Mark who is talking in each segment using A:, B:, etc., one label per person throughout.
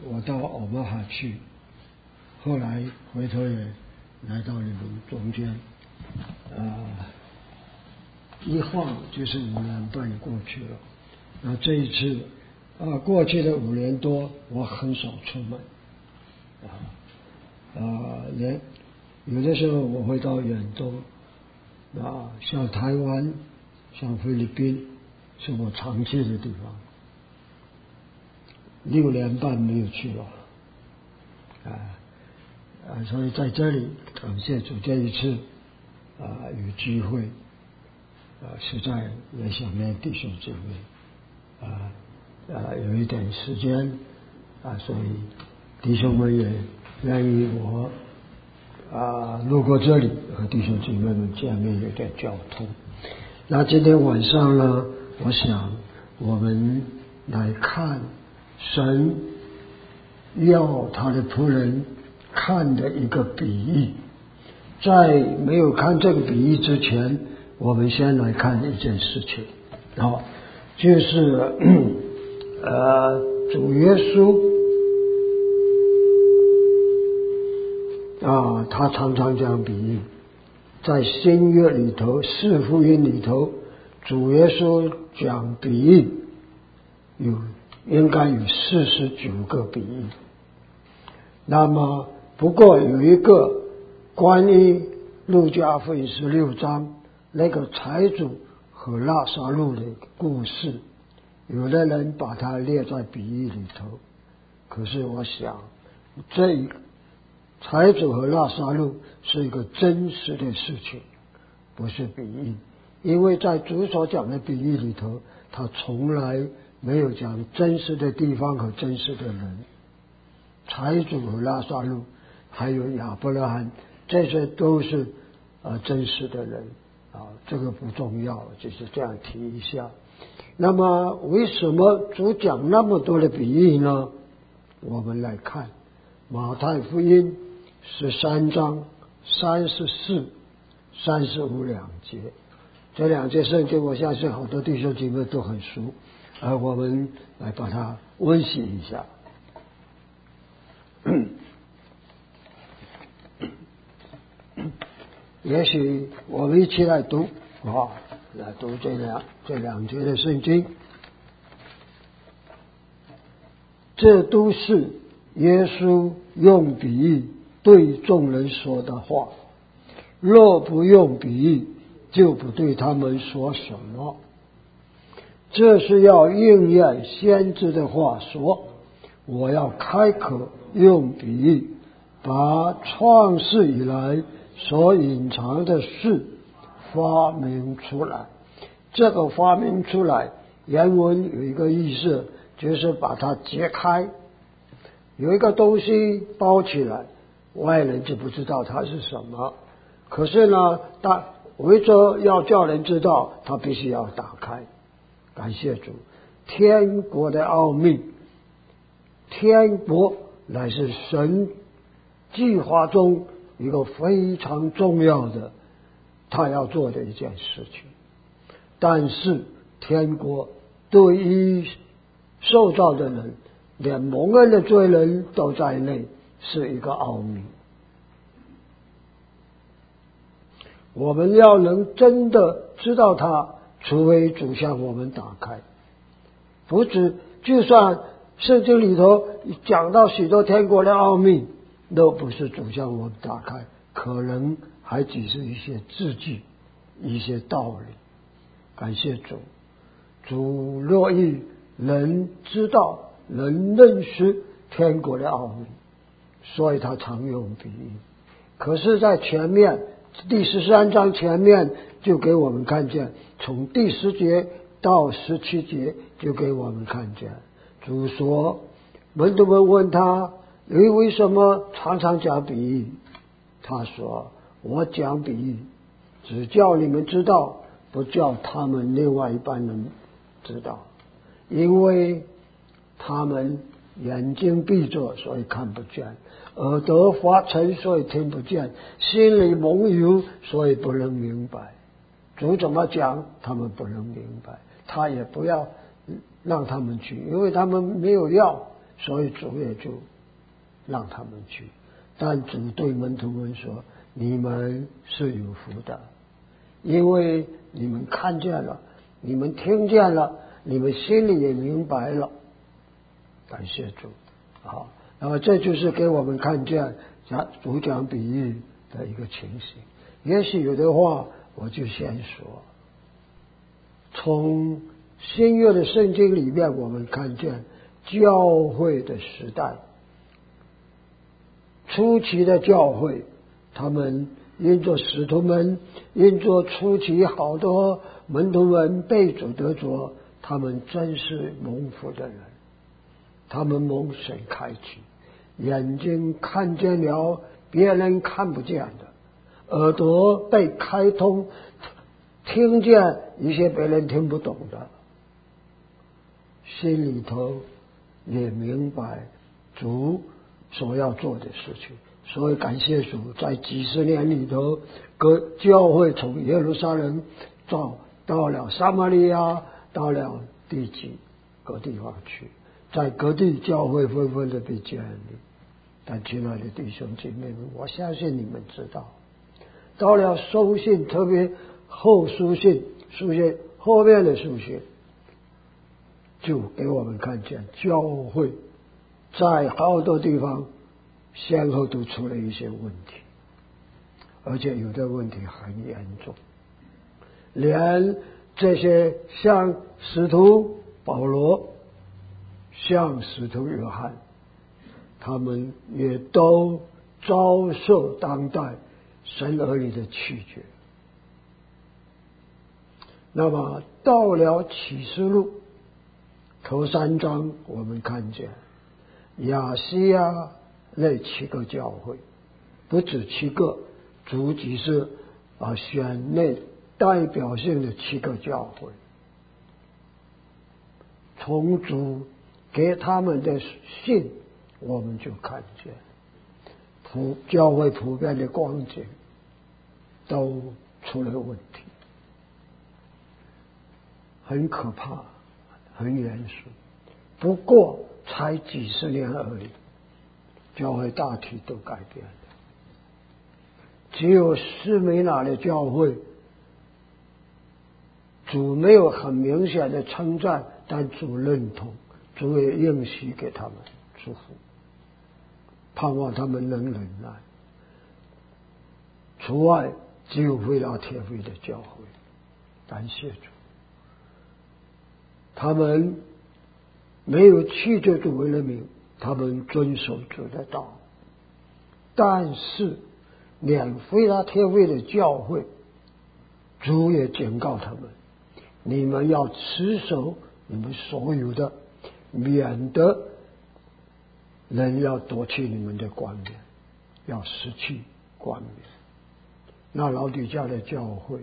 A: 我到欧马哈去，后来回头也来到你们中间，一晃就是5年半过去了。那这一次过去的5年多，我很少出门，有的时候我会到远东，像台湾、像菲律宾，是我常去的地方。6年半没有去了，所以在这里感谢主，这一次有机会，实在也想念弟兄姊妹，有一点时间，所以弟兄们也愿意我路过这里和弟兄姊妹们见面，有点交通。那今天晚上呢，我想我们来看神要他的仆人看的一个比喻。在没有看这个比喻之前，我们先来看一件事情，就是主耶稣他常常讲比喻，在新约里头4福音里头，主耶稣讲比喻应该有49个比喻。那么不过有一个关于路加福音16章那个财主和拉撒路的故事，有的人把它列在比喻里头，可是我想这一个财主和拉撒路是一个真实的事情，不是比喻。因为在主所讲的比喻里头，他从来没有讲真实的地方和真实的人。财主和拉撒路还有亚伯拉罕，这些都是真实的人，这个不重要，就是这样提一下。那么为什么主讲那么多的比喻呢？我们来看马太福音13章34、35两节，这2节圣经我相信好多弟兄姐妹都很熟，我们来把它温习一下。也许我们一起来读来读这两节的圣经。这都是耶稣用比喻对众人说的话，若不用比喻，就不对他们说什么。这是要应验先知的话说，我要开口用比喻，把创世以来所隐藏的事发明出来。这个发明出来原文有一个意思，就是把它揭开，有一个东西包起来，外人就不知道它是什么，可是呢为着要叫人知道，它必须要打开。感谢主，天国的奥秘，天国乃是神计划中一个非常重要的他要做的一件事情。但是天国对于受造的人，连蒙恩的罪人都在内，是一个奥秘。我们要能真的知道它，除非主向我们打开。不止就算圣经里头讲到许多天国的奥秘，都不是主向我们打开，可能还只是一些字句，一些道理。感谢主，主乐意人知道，人认识天国的奥秘，所以他常用比喻。可是在前面第13章前面就给我们看见，从第10节到17节就给我们看见，主说，门徒们问他，你为什么常常讲比喻？他说，我讲比喻只叫你们知道，不叫他们另外一般人知道，因为他们眼睛闭着，所以看不见，耳朵发沉，所以听不见，心里蒙油，所以不能明白。主怎么讲，他们不能明白，他也不要让他们去，因为他们没有要， 所以主也就让他们去。但主对门徒们说，你们是有福的，因为你们看见了，你们听见了，你们心里也明白了。感谢主。好，那么这就是给我们看见主讲比喻的一个情形。也许有的话我就先说，从新约的圣经里面我们看见教会的时代，初期的教会，他们因着使徒们，因着初期好多门徒们被主得着，他们真是蒙福的人，他们蒙神开启，眼睛看见了别人看不见的，耳朵被开通，听见一些别人听不懂的，心里头也明白主所要做的事情。所以感谢主，在几十年里头，各教会从耶路撒冷到了撒玛利亚，到了地极各地方去，在各地教会纷纷的被建立。但亲爱的弟兄姐妹们，我相信你们知道，到了书信，特别后书信后面的书信，就给我们看见教会在好多地方先后都出了一些问题，而且有的问题很严重，连这些像使徒保罗、像使徒约翰，他们也都遭受当代神儿女的弃绝。那么到了启示录头3章，我们看见亚细亚那7个教会，不止7个，主只是选那代表性的7个教会，从主给他们的信，我们就看见教会普遍的光景都出了问题，很可怕，很严肃。不过才几十年而已，教会大体都改变了。只有士美拿的教会，主没有很明显的称赞，但主认同，主也应许给他们祝福，盼望他们能忍耐。除外只有腓拉铁非的教会，感谢主，他们没有弃绝主为人名，他们遵守主的道。但是连腓拉铁非的教会，主也警告他们，你们要持守你们所有的，免得人要夺去你们的冠冕，要失去冠冕。那老底嘉的教会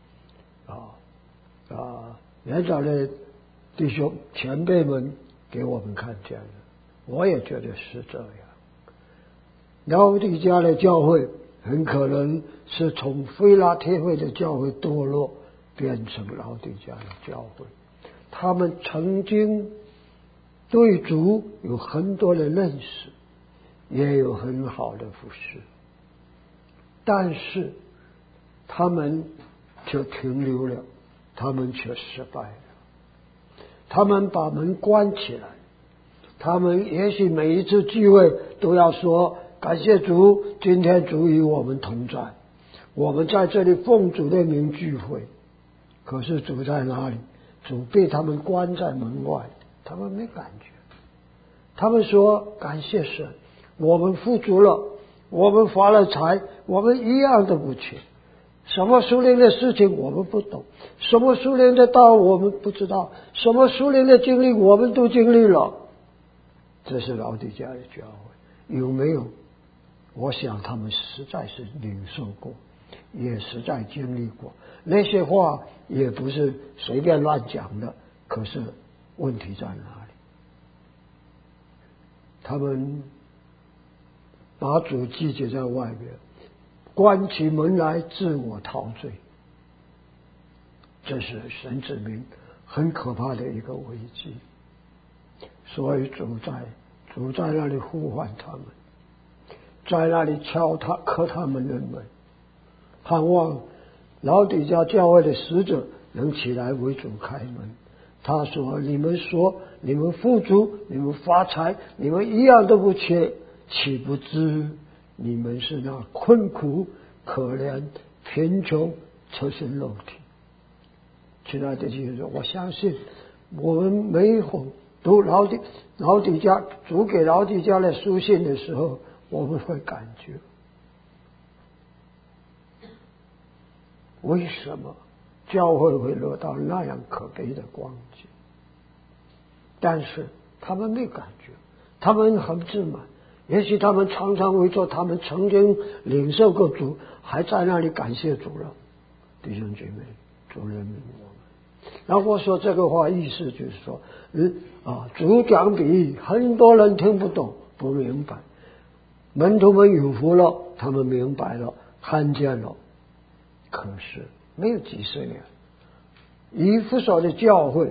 A: 年长的弟兄前辈们给我们看见了，我也觉得是这样。老底嘉的教会很可能是从腓拉铁非的教会堕落，变成老底嘉的教会。他们曾经对主有很多的认识，也有很好的服事，但是他们却停留了，他们却失败了。他们把门关起来，他们也许每一次聚会都要说感谢主，今天主与我们同在，我们在这里奉主的名聚会。可是主在哪里？主被他们关在门外，他们没感觉。他们说感谢神，我们富足了，我们发了财，我们一样都不缺。什么属灵的事情我们不懂，什么属灵的道我们不知道，什么属灵的经历我们都经历了。这是老底嘉的教会，有没有？我想他们实在是领受过，也实在经历过，那些话也不是随便乱讲的。可是问题在哪里？他们把主拒绝在外面，关起门来自我陶醉，这是神子民很可怕的一个危机。所以主在主在那里呼唤他们，在那里磕他们的门，盼望老底嘉教会的使者能起来为主开门。他说：你们说你们富足，你们发财，你们一样都不缺，岂不知你们是那困苦、可怜、贫穷、侧身肉体。亲爱的弟兄说，我相信我们每一逢读老底嘉主给老底嘉的书信的时候，我们会感觉为什么教会会落到那样可悲的光景。但是他们没感觉，他们很自满，也许他们常常会说他们曾经领受过主，还在那里感谢主了。弟兄姐妹，主怜悯我们。然后我说这个话意思就是说，主讲比喻，很多人听不懂不明白，门徒们有福了，他们明白了看见了，可是没有几十年，以弗所的教会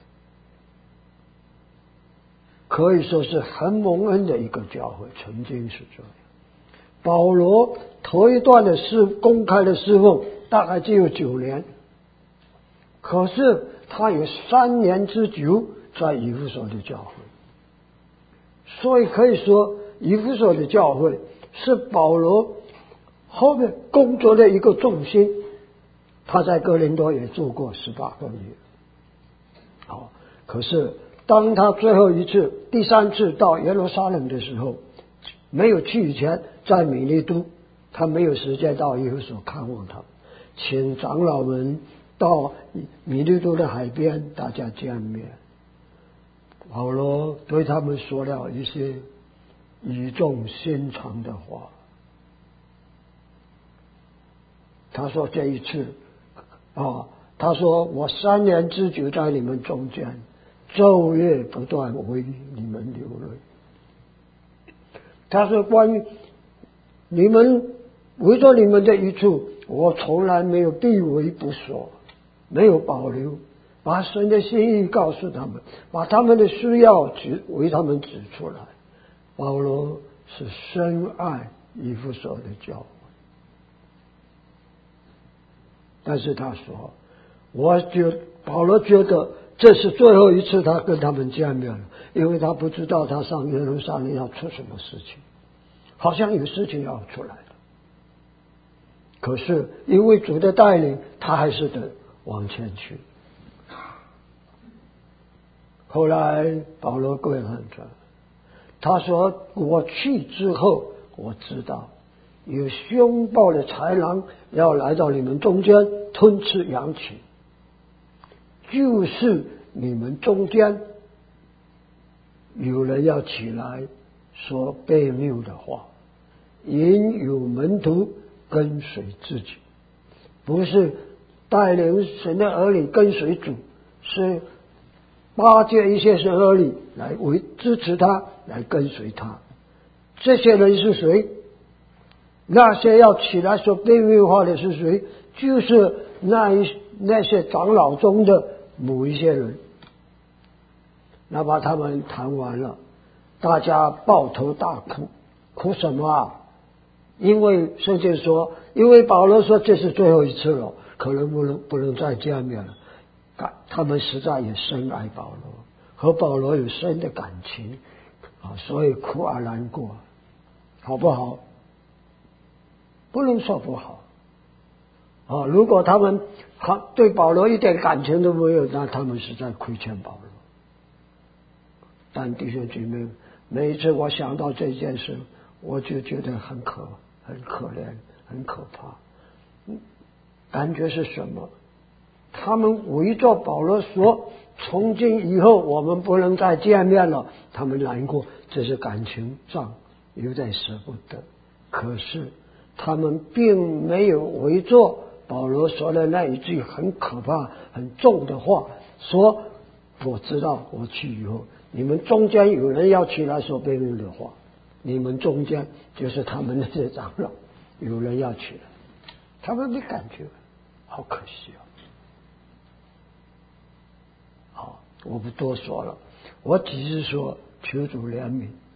A: 可以说是很蒙恩的一个教会，曾经是这样。保罗头一段的公开的侍奉大概只有9年，可是他有3年之久在以弗所的教会，所以可以说以弗所的教会是保罗后面工作的一个重心。他在哥林多也住过18个月。好，可是当他最后一次第3次到耶路撒冷的时候，没有去以前在米利都，他没有时间到以弗所看望他，请长老们到米利都的海边大家见面。保罗对他们说了一些语重心长的话。他说这一次他说我3年之久在你们中间，昼夜不断为你们流泪。他说关于你们为着你们的益处，我从来没有避讳不说，没有保留，把神的心意告诉他们，把他们的需要为他们指出来。保罗是深爱以弗所的教会，但是他说保罗觉得这是最后一次他跟他们见面了，因为他不知道他上耶路撒冷要出什么事情，好像有事情要出来了。可是因为主的带领，他还是得往前去。后来保罗跪喊着，他说我去之后，我知道有凶暴的豺狼要来到你们中间吞吃羊群，就是你们中间有人要起来说悖谬的话，引诱门徒跟随自己，不是带领神的儿女跟随主，是巴结一些神儿女来支持他，来跟随他。这些人是谁？那些要起来说悖谬话的是谁？就是那些长老中的某一些人。那把他们谈完了，大家抱头大哭。哭什么啊？因为圣经说，因为保罗说这是最后一次了，可能不能再见面了。他们实在也深爱保罗，和保罗有深的感情所以哭而难过，好不好？不能说不好如果他们对保罗一点感情都没有，那他们实在亏欠保罗。但弟兄姐妹，每一次我想到这件事，我就觉得很可怜，很可怕。感觉是什么？他们围着保罗说，从今以后我们不能再见面了，他们难过，这是感情上有点舍不得。可是他们并没有围着保罗说的那一句很可怕很重的话，说我知道我去以后，你们中间有人要起来说悖谬的话，你们中间就是他们那些长老，有人要起来，他们没感觉，好可惜好，我不多说了，我只是说求主怜悯，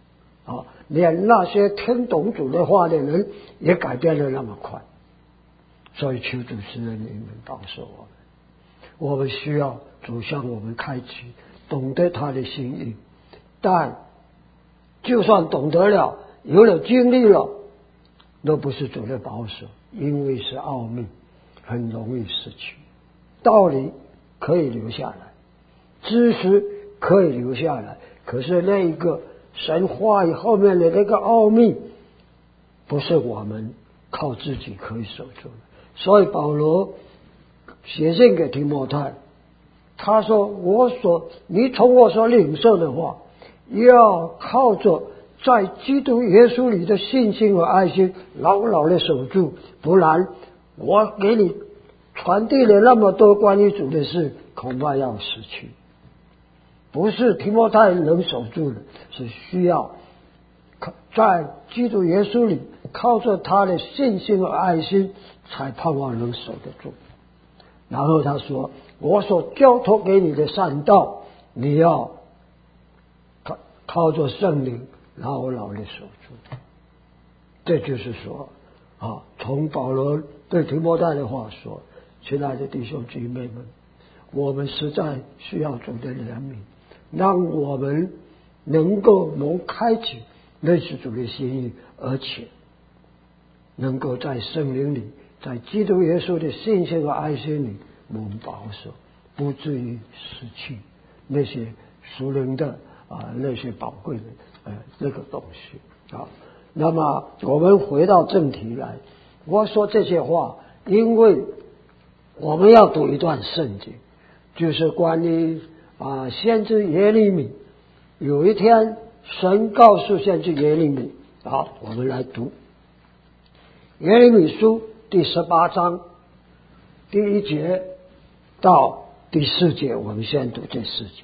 A: 连那些听懂主的话的人也改变了那么快。所以求主施恩你们保守我们，我们需要主向我们开启，懂得他的心意。但就算懂得了，有了经历了，都不是主的保守，因为是奥秘，很容易失去。道理可以留下来，知识可以留下来，可是那一个神话语后面的那个奥秘，不是我们靠自己可以守住的。所以保罗写信给提摩太，他说你从我所领受的话，要靠着在基督耶稣里的信心和爱心牢牢的守住，不然我给你传递了那么多关于主的事，恐怕要失去。不是提摩太能守住的，是需要在基督耶稣里靠着他的信心和爱心，才盼望能守得住。然后他说，我所交托给你的善道，你要靠着圣灵牢牢的守住。这就是说从保罗对提摩太的话说，亲爱的弟兄姊妹们，我们实在需要主的怜悯，让我们能够开启认识主的心意，而且能够在圣灵里，在基督耶稣的信心和爱心里保守，不至于失去那些属灵的那些宝贵的那个东西。那么我们回到正题来，我说这些话，因为我们要读一段圣经，就是关于先知耶利米。有一天神告诉先知耶利米，我们来读耶利米书第18章第1节到第4节，我们先读这4节。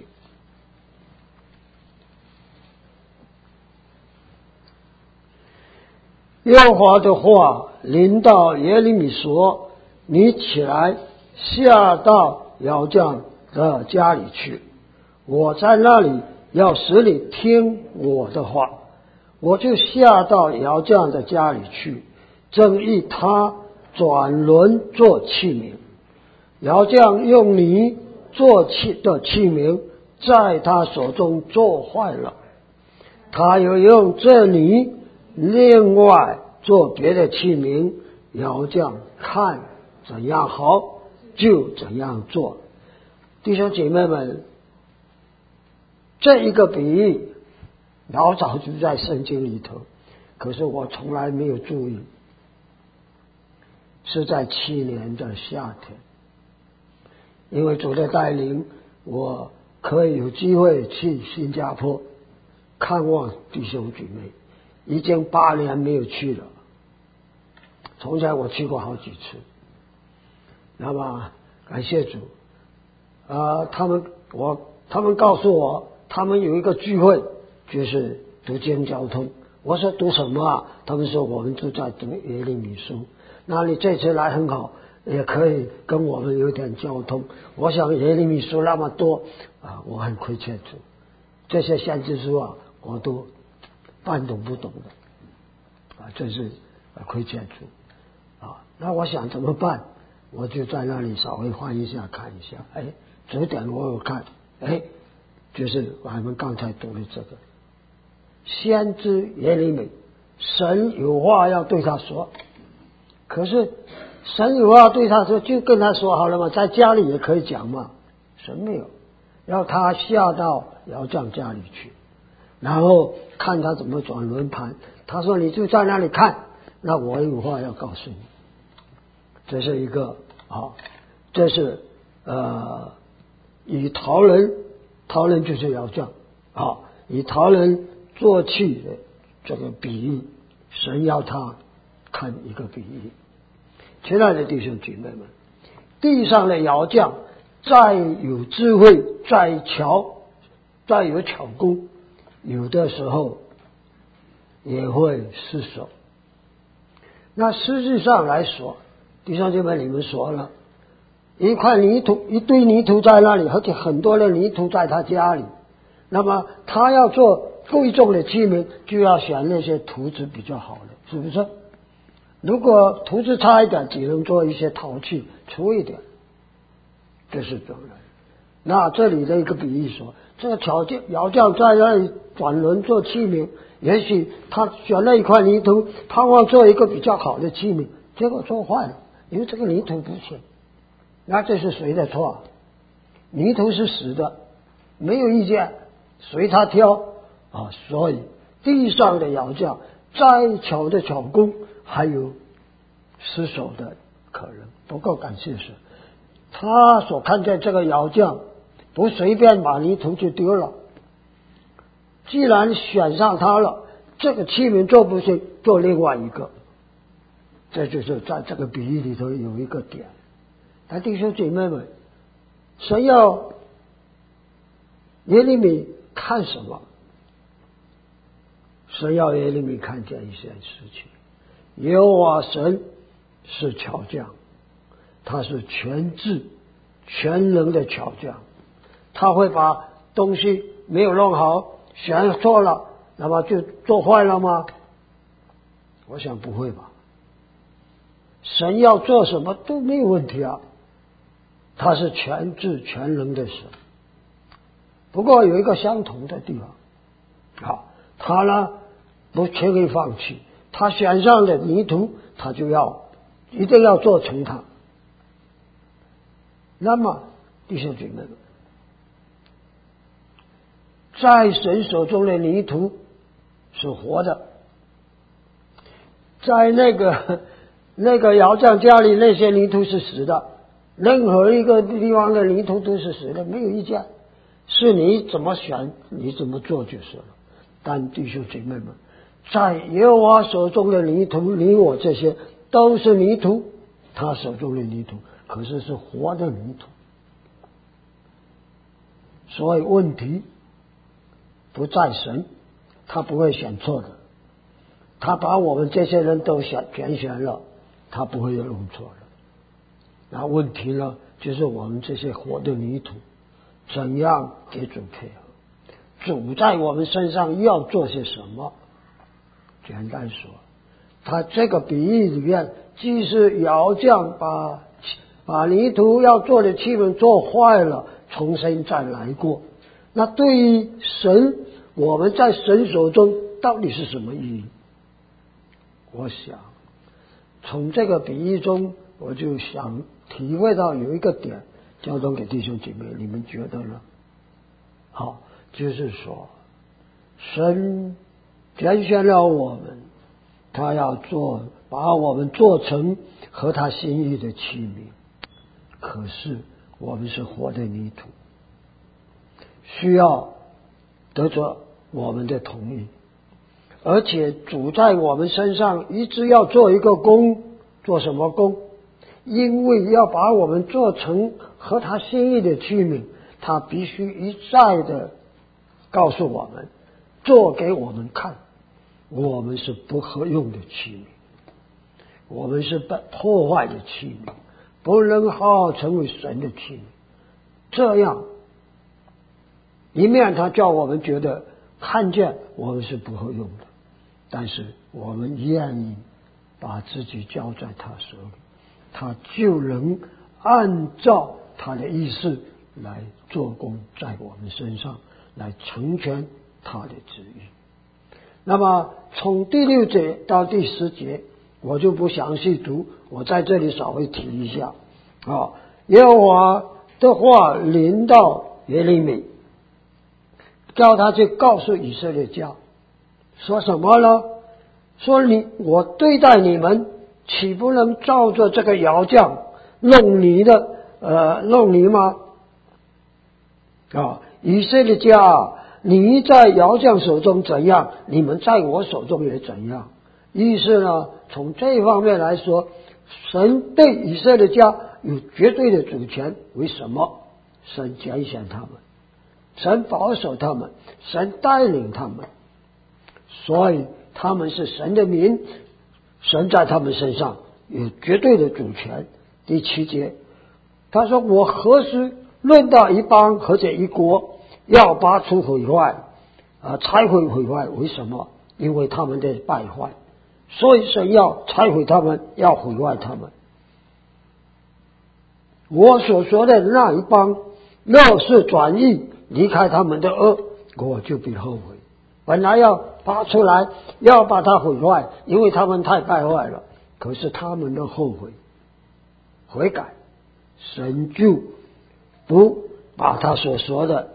A: 耶和华的话临到耶利米说，你起来下到窑匠的家里去，我在那里要使你听我的话。我就下到窑匠的家里去，正意他转轮做器皿。窑匠用泥做的器皿在他手中做坏了，他又用这泥另外做别的器皿，窑匠看怎样好就怎样做。弟兄姐妹们，这一个比喻老早就在圣经里头，可是我从来没有注意，是在去年的夏天，因为主的带领，我可以有机会去新加坡看望弟兄姐妹，已经8年没有去了。从前我去过好几次，那么感谢主他们告诉我，他们有一个聚会，就是读经交通。我说读什么他们说我们就在读耶利米书。那你这次来很好，也可以跟我们有点交通。我想耶利米书那么多我很亏欠主，这些先知书我都半懂不懂的真是亏欠主那我想怎么办？我就在那里稍微翻一下看一下，主点我有看，就是我们刚才读的这个先知耶利米，神有话要对他说，可是神有话对他说，就跟他说好了嘛，在家里也可以讲嘛，神没有，要他下到窑匠家里去，然后看他怎么转轮盘。他说你就在那里看，那我有话要告诉你。这是一个这是以陶人就是窑匠以陶人做器的这个比喻，神要他看一个比喻。亲爱的弟兄姐妹们，地上的窑匠再有智慧，再有巧工，有的时候也会失手。那实际上来说，弟兄姐妹，你们说了，一堆泥土在那里，而且很多的泥土在他家里，那么他要做贵重的器皿，就要选那些图质比较好的，是不是？如果图质差一点，只能做一些陶器，粗一点，这是当然。那这里的一个比喻说，这个窑匠在那里转轮做器皿，也许他选了一块泥土，盼望做一个比较好的器皿，结果做坏了，因为这个泥土不行。那这是谁的错？泥土是死的，没有意见，随他挑啊。所以地上的窑匠再巧的巧工，还有失手的可能。不过感谢神，他所看见这个窑匠不随便把泥土就丢了，既然选上他了，这个器皿做不行，做另外一个。这就是在这个比喻里头有一个点。但弟兄姐妹们，神要耶利米看什么？神要耶利米看见一件事情：耶和华神是巧匠，他是全智全能的巧匠，他会把东西没有弄好，选错了，那么就做坏了吗？我想不会吧。神要做什么都没有问题啊，他是全智全能的神。不过有一个相同的地方啊，他呢不轻易放弃，他选上的泥土，他就一定要做成它。那么弟兄姐妹们，在神手中的泥土是活的，在那个窑匠家里那些泥土是死的，任何一个地方的泥土都是死的，没有意见，是你怎么选你怎么做就是了。但弟兄姐妹们，在耶和华手中的泥土，你我这些都是泥土，他手中的泥土可是活的泥土。所以问题不在神，他不会选错的，他把我们这些人都全选了，他不会弄错的。那问题呢，就是我们这些活的泥土怎样给主配合，主在我们身上要做些什么。简单说，他这个比喻里面，既是窑匠把泥土要做的器皿做坏了，重新再来过。那对于神，我们在神手中到底是什么意义？我想从这个比喻中，我就想体会到有一个点，交通给弟兄姐妹，你们觉得呢？好，就是说神拣选了我们，他要把我们做成合他心意的器皿，可是我们是活的泥土，需要得着我们的同意，而且主在我们身上一直要做一个工。做什么工？因为要把我们做成合他心意的器皿，他必须一再的告诉我们，做给我们看，我们是不合用的器皿，我们是被破坏的器皿，不能好好成为神的器皿。这样一面他叫我们觉得看见我们是不合用的，但是我们愿意把自己交在他手里，他就能按照他的意思来做工在我们身上，来成全他的旨意。那么从第6节到第10节我就不详细读，我在这里稍微提一下啊。耶和华的话临到耶利米，叫他去告诉以色列家，说什么呢？说我对待你们，岂不能照着这个窑匠弄泥吗？以色列家，你在窑匠手中怎样，你们在我手中也怎样。意思呢，从这方面来说，神对以色列家有绝对的主权。为什么？神拣选他们，神保守他们，神带领他们，所以他们是神的民，神在他们身上有绝对的主权。第7节他说，我何时论到一邦或者一国，要拔除毁坏才会毁坏。为什么？因为他们的败坏，所以神要拆毁他们，要毁坏他们。我所说的那一帮，若是转意离开他们的恶，我就必后悔。本来要拔出来，要把它毁坏，因为他们太败坏了。可是他们的后悔、悔改，神就不把他所说的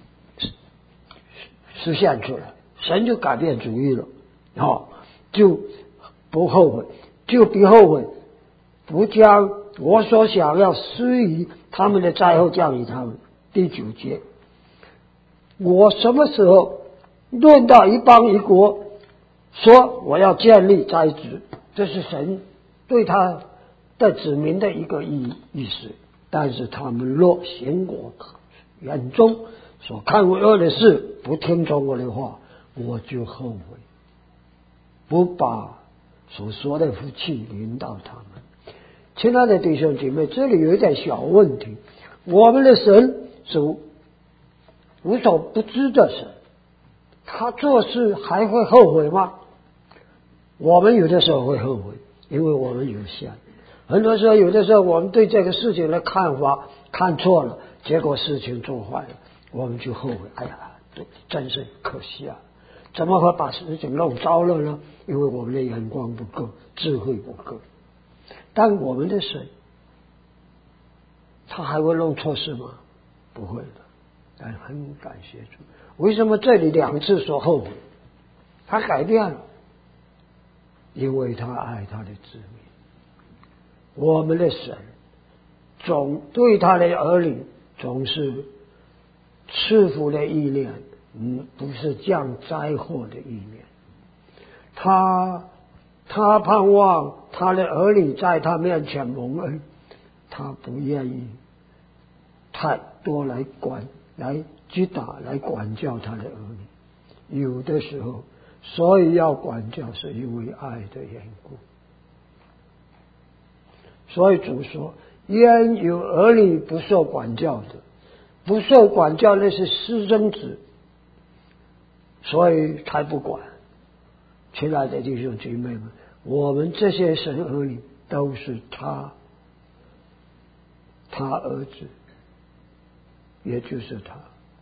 A: 实现出来，神就改变主意了，就不后悔，就不后悔，不将我所想要施于他们的灾后降于他们。第9节，我什么时候论到一邦一国，说我要建立灾职，这是神对他的子民的一个意思。但是他们若行我眼中所看为恶的事，不听从我的话，我就后悔，不把所说的福气临到他们。亲爱的弟兄姐妹，这里有一点小问题，我们的神是无所不知的神，他做事还会后悔吗？我们有的时候会后悔，因为我们有限。很多时候，有的时候我们对这个事情的看法看错了，结果事情做坏了，我们就后悔。哎呀，真是可惜啊！怎么会把事情弄糟了呢？因为我们的眼光不够，智慧不够。但我们的神，他还会弄错事吗？不会的。但很感谢主。为什么这里2次说后悔？他改变了，因为他爱他的子民。我们的神总对他的儿女总是赐福的意念，不是降灾祸的意念。他盼望他的儿女在他面前蒙恩，他不愿意太多来击打来管教他的儿女。有的时候，所以要管教，是因为爱的缘故。所以主说，焉有儿女不受管教的？不受管教那是私生子，所以才不管。亲爱的弟兄姐妹们，我们这些神儿女都是他儿子，也就是他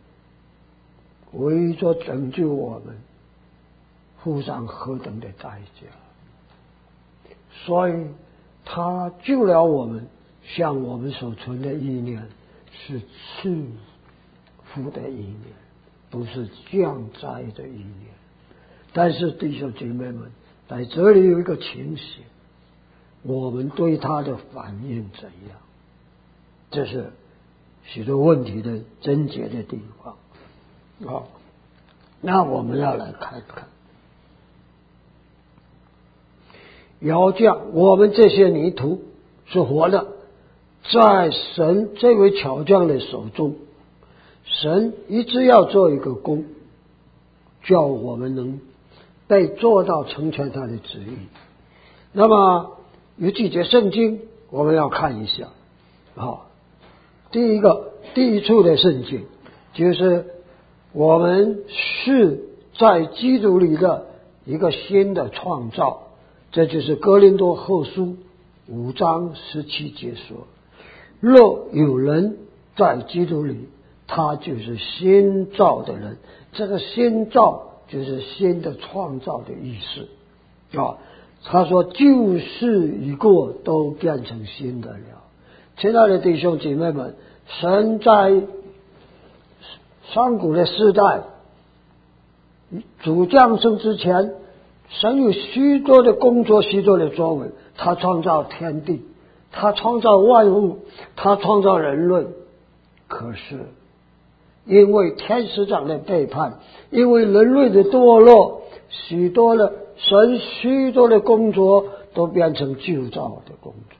A: 为着拯救我们付上何等的代价，所以他救了我们，向我们所存的意念是赐福的意念，不是降灾的意念。但是弟兄姐妹们，在这里有一个情形，我们对他的反应怎样？这是许多问题的症结的地方。好，那我们要来看看，要将我们这些泥土是活的，在神这位巧匠的手中，神一直要做一个工，叫我们能被做到成全他的旨意。那么有几节圣经我们要看一下。好，第一处的圣经就是我们是在基督里的一个新的创造，这就是哥林多后书5章17节说，若有人在基督里，他就是新造的人。这个新造就是新的创造的意思他说旧事已过，都变成新的了。亲爱的弟兄姐妹们，神在上古的世代主降生之前，神有许多的工作，许多的作为。他创造天地，他创造万物，他创造人类。可是因为天使长的背叛，因为人类的堕落，许多的工作都变成旧造的工作。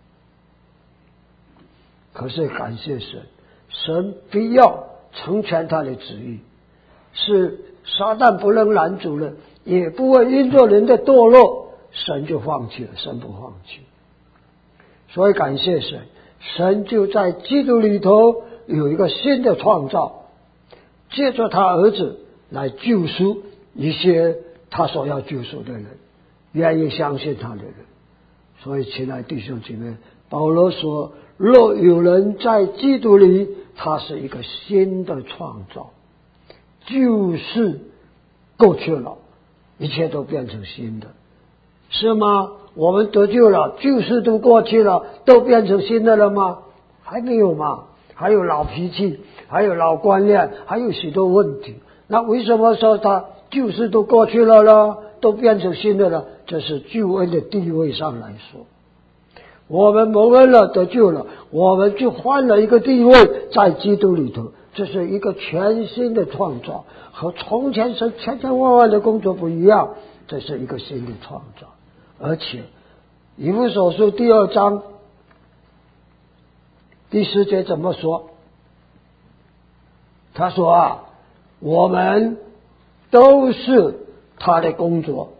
A: 可是感谢神，神必要成全他的旨意，是撒旦不能拦阻了，也不会因着人的堕落，神就放弃了。神不放弃，所以感谢神，神就在基督里头有一个新的创造，借着他儿子来救赎一些他所要救赎的人，愿意相信他的人。所以亲爱的弟兄姐妹，保罗说，若有人在基督里，他是一个新的创造，旧事过去了，一切都变成新的，是吗？我们得救了，旧事都过去了，都变成新的了吗？还没有嘛，还有老脾气，还有老观念，还有许多问题。那为什么说他旧事都过去了呢？都变成新的了？这是救恩的地位上来说，我们蒙恩了，得救了，我们就换了一个地位在基督里头，这是一个全新的创造，和从前是千千万万的工作不一样，这是一个新的创造。而且以弗所书第2章第10节怎么说？他说我们都是他的工作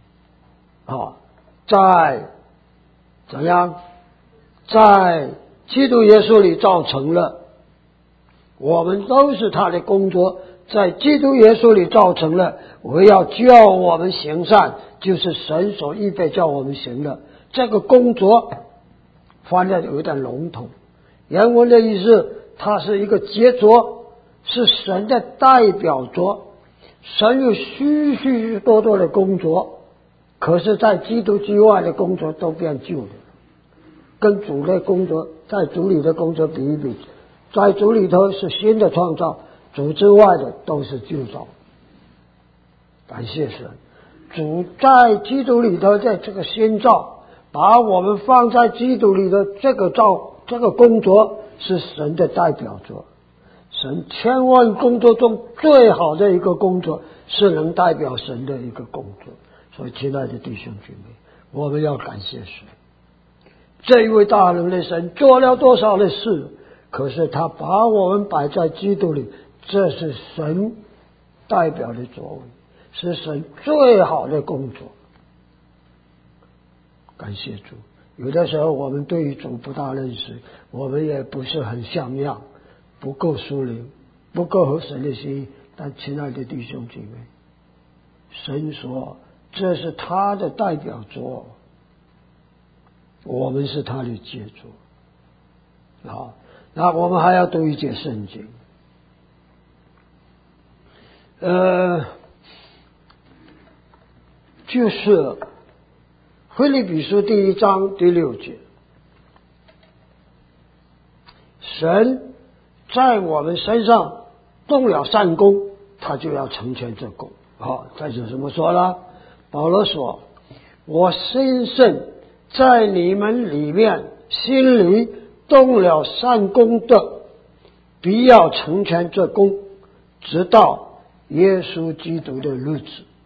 A: 在怎样在基督耶稣里造成了，我们都是他的工作，在基督耶稣里造成了，为要叫我们行善，就是神所预备叫我们行的。这个工作翻译有点笼统，原文的意思，它是一个杰作，是神的代表作。神有许许多多的工作，可是在基督之外的工作都变旧了，跟主的工作，在主里的工作比一比，在主里头是新的创造，主之外的都是旧造。感谢神，主在基督里头，在这个新造，把我们放在基督里的这个工作是神的代表作。神千万工作中最好的一个工作，是能代表神的一个工作。所以亲爱的弟兄姐妹，我们要感谢神，这一位大能的神做了多少的事，可是他把我们摆在基督里，这是神代表的作为，是神最好的工作。感谢主。有的时候我们对于主不大认识，我们也不是很像样，不够属灵，不够合神的心意。但亲爱的弟兄姐妹，神说这是他的代表作，我们是他的杰作。好，那我们还要读一节圣经，就是腓立比书第1章第6节，神在我们身上动了善功，他就要成全这功。这就怎么说了？保罗说，我深深在你们里面心里动了善功的，必要成全这功，直到耶稣基督的日子。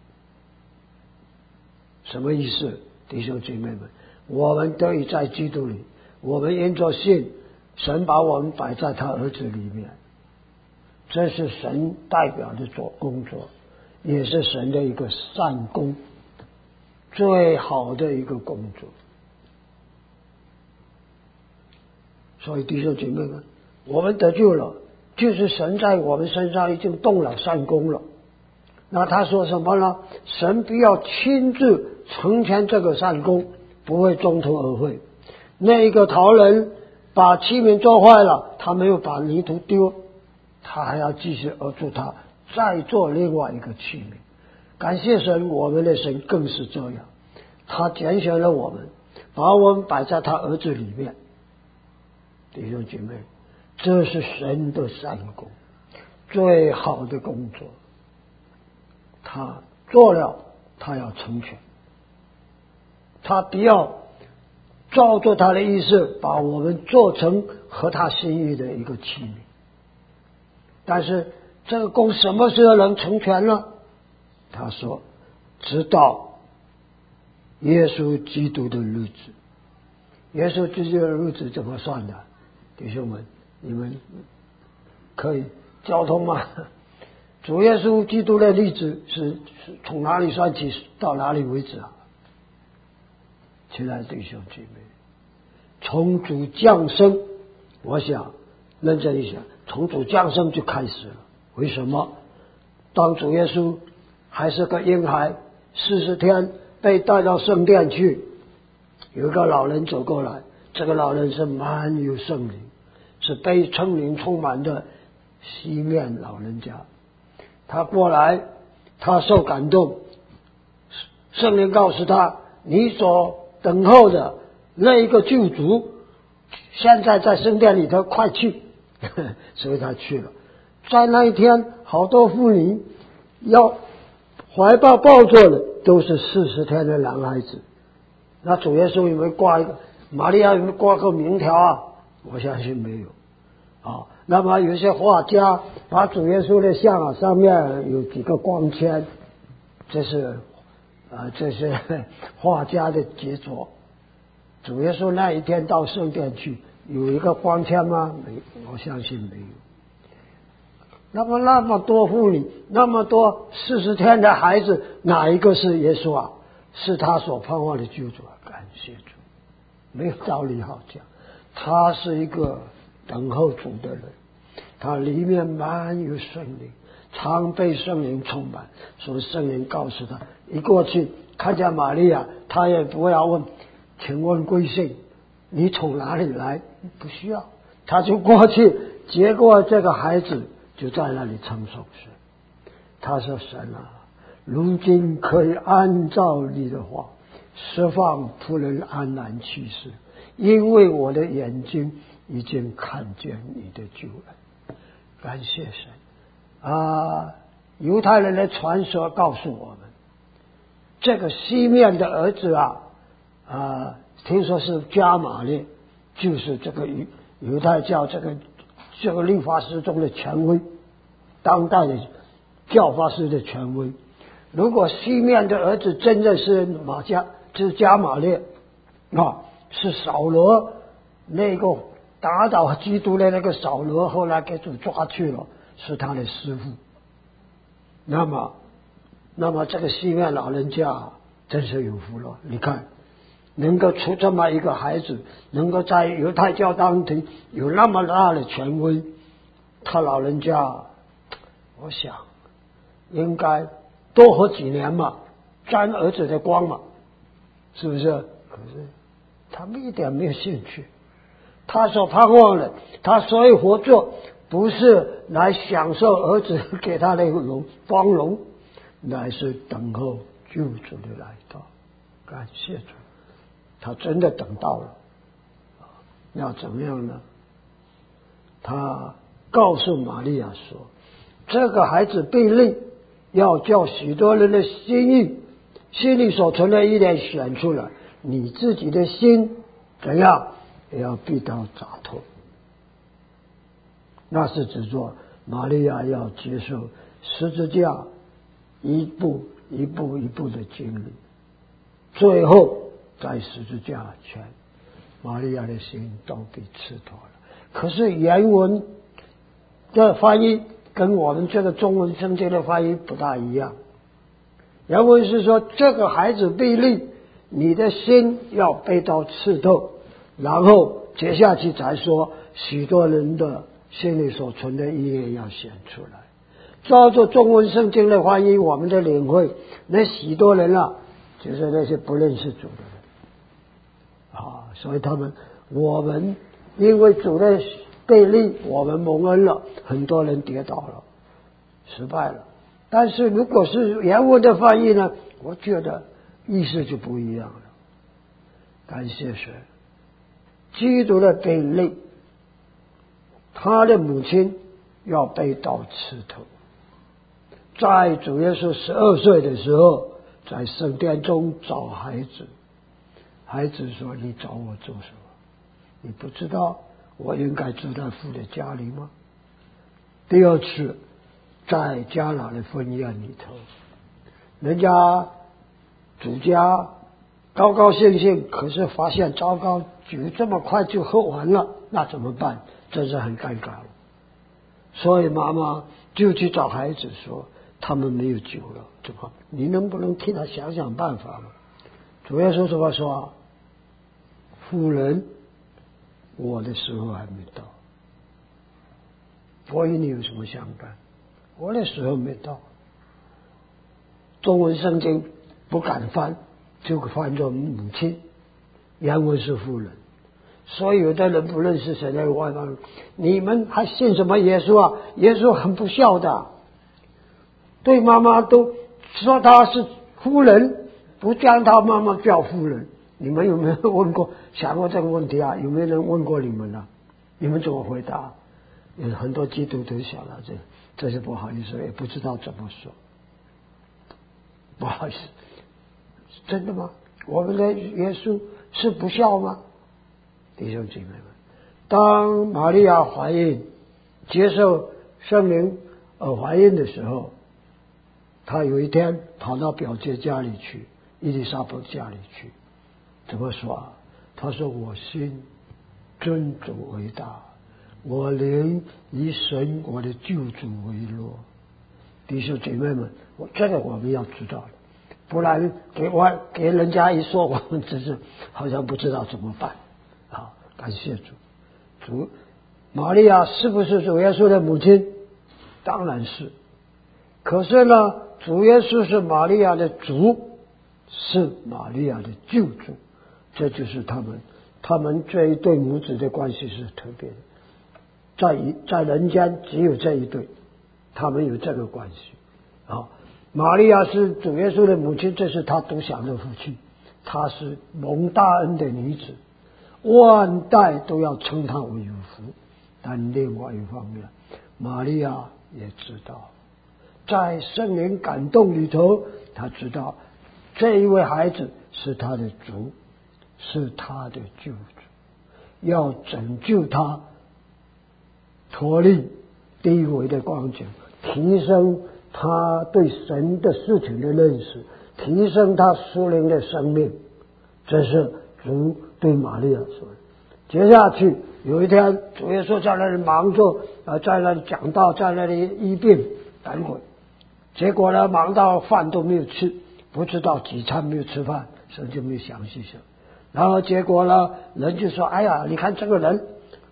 A: 什么意思？弟兄姐妹们，我们得以在基督里，我们因着信，神把我们摆在他儿子里面，这是神代表的工作，也是神的一个善功，最好的一个工作。所以弟兄姐妹们，我们得救了，就是神在我们身上已经动了善功了。那他说什么呢？神必要亲自成全这个善功，不会中途而废。那一个陶人把器皿做坏了，他没有把泥土丢，他还要继续而助他再做另外一个器皿。感谢神，我们的神更是这样，他拣选了我们，把我们摆在他儿子里面。弟兄姐妹，这是神的善功，最好的工作，他做了，他要成全，他必要照着他的意思，把我们做成合他心意的一个器皿。但是这个功什么时候能成全呢？他说，直到耶稣基督的日子。耶稣基督的日子怎么算的？弟兄们，你们可以交通吗？主耶稣基督的日子是从哪里算起到哪里为止啊？亲爱的弟兄姐妹，从主降生，我想认真一想，从主降生就开始了。为什么？ 当主耶稣还是个婴孩，40天被带到圣殿去，有一个老人走过来，这个老人是满有圣灵，是被圣灵充满的西面老人家。他过来，他受感动，圣灵告诉他，你所等候的那一个救主现在在圣殿里头，快去。所以他去了。在那一天，好多妇女要怀抱着的都是40天的男孩子。那主耶稣有没有挂一个，玛利亚有没有挂个名条啊？我相信没有啊。那么有些画家把主耶稣的像啊，上面有几个光圈，这是画家的杰作。主耶稣那一天到圣殿去，有一个光圈吗？没，我相信没有。那么多妇女，那么多40天的孩子，哪一个是耶稣啊？是他所盼望的救主啊！感谢主，没有道理好讲。他是一个等候主的人，他里面满有圣灵，常被圣灵充满。所以圣灵告诉他，一过去看见玛利亚，他也不要问，请问贵姓？你从哪里来？不需要，他就过去接过这个孩子，就在那里称颂神。他说：神啊，如今可以按照你的话释放仆人安然去世，因为我的眼睛已经看见你的救恩。感谢神犹太人的传说告诉我们，这个西面的儿子听说是加玛列，就是这个犹太教这个律法师中的权威，当代的教法师的权威。如果西面的儿子真的是加玛列是扫罗，那个打倒基督的那个扫罗，后来给主抓去了，是他的师父。那么这个西面老人家真是有福了。你看，能够出这么一个孩子，能够在犹太教当中有那么大的权威，他老人家，我想应该多活几年嘛，沾儿子的光嘛，是不是？可是他们一点没有兴趣。他所盼望的，他所有活着，不是来享受儿子给他的光荣，乃是等候救主的来到。感谢主，他真的等到了。要怎么样呢？他告诉玛利亚说，这个孩子必立，要叫许多人的心里所存的意念显出来，你自己的心怎样也要必到洒脱。那是指说玛利亚要接受十字架一步一步的经历，最后在十字架前，玛利亚的心都被刺透了。可是原文的翻译跟我们这个中文圣经的翻译不大一样。原文是说，这个孩子必立，你的心要被刀刺透，然后接下去才说许多人的心里所存的意念要显出来。照着中文圣经的翻译，我们的领会，那许多人就是那些不认识主的人所以我们因为主的被立，我们蒙恩了，很多人跌倒了，失败了。但是如果是原文的翻译呢，我觉得意思就不一样了。感谢神，基督的被立，他的母亲要被刀刺透。在主耶稣12岁的时候，在圣殿中找孩子，孩子说：你找我做什么？你不知道我应该住在父的家里吗？第二次在迦拿的婚宴里头，人家主家高高兴兴，可是发现糟糕，酒这么快就喝完了，那怎么办？真是很尴尬了。所以妈妈就去找孩子说，他们没有酒了，怎么？你能不能替他想想办法吗？主耶稣怎么说？妇人，我的时候还没到。我与你有什么相干？我的时候没到， 中文圣经不敢翻，就翻作母亲，原文是妇人。所以有的人不认识神的外邦人，你们还信什么耶稣啊？耶稣很不孝的，对妈妈都说她是夫人，不将她妈妈叫夫人。你们有没有问过想过这个问题啊？有没有人问过你们啊？你们怎么回答？有很多基督徒想了这是不好意思，也不知道怎么说。不好意思，真的吗？我们的耶稣是不孝吗？弟兄姐妹们，当玛利亚怀孕接受圣灵怀孕的时候，她有一天跑到表姐家里去，伊丽莎白家里去，怎么说啊？她说：“我心尊主为大，我灵以神我的救主为乐。”弟兄姐妹们，这个我们要知道的，不然给人家一说，我们只是好像不知道怎么办。好，感谢主。玛利亚是不是主耶稣的母亲？当然是。可是呢，主耶稣是玛利亚的主，是玛利亚的救主，这就是他们这一对母子的关系是特别的，在人间只有这一对，他们有这个关系。啊，玛利亚是主耶稣的母亲，这是他独享的福气，她是蒙大恩的女子，万代都要称她为有福。但另外一方面，玛利亚也知道，在圣灵感动里头，她知道这一位孩子是她的主，是她的救主，要拯救她脱离低微的光景，提升他对神的事情的认识，提升他属灵的生命，这是主对玛利亚说的。接下去有一天，主耶稣在那里忙着在那里讲道，在那里医病赶鬼，结果呢，忙到饭都没有吃，不知道几餐没有吃饭，神就没有详细说。然后结果呢，人就说：“哎呀，你看这个人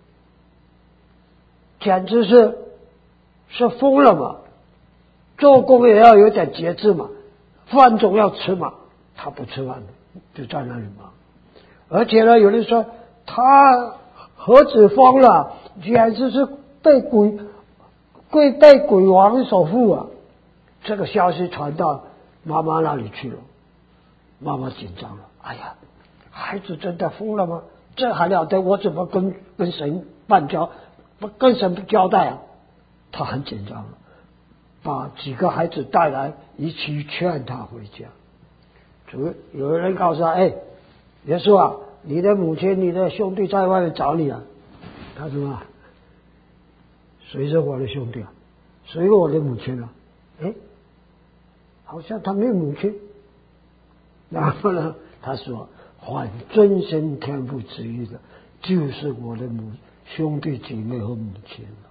A: 简直是疯了嘛！做工也要有点节制嘛，饭总要吃嘛。”他不吃饭，就在那里忙。而且呢，有人说他何止疯了，简直是被鬼王所附啊！这个消息传到妈妈那里去了，妈妈紧张了。哎呀，孩子真的疯了吗？这还了得！我怎么跟神办交，跟神交代啊？他很紧张了，把几个孩子带来，一起劝他回家。有人告诉他：“哎，耶稣啊，你的母亲、你的兄弟在外面找你啊。”他说：“谁是我的兄弟啊？谁是我的母亲啊？”哎，好像他没有母亲。然后呢，他说：“还遵行天父旨意的，就是我的兄弟姐妹和母亲了。”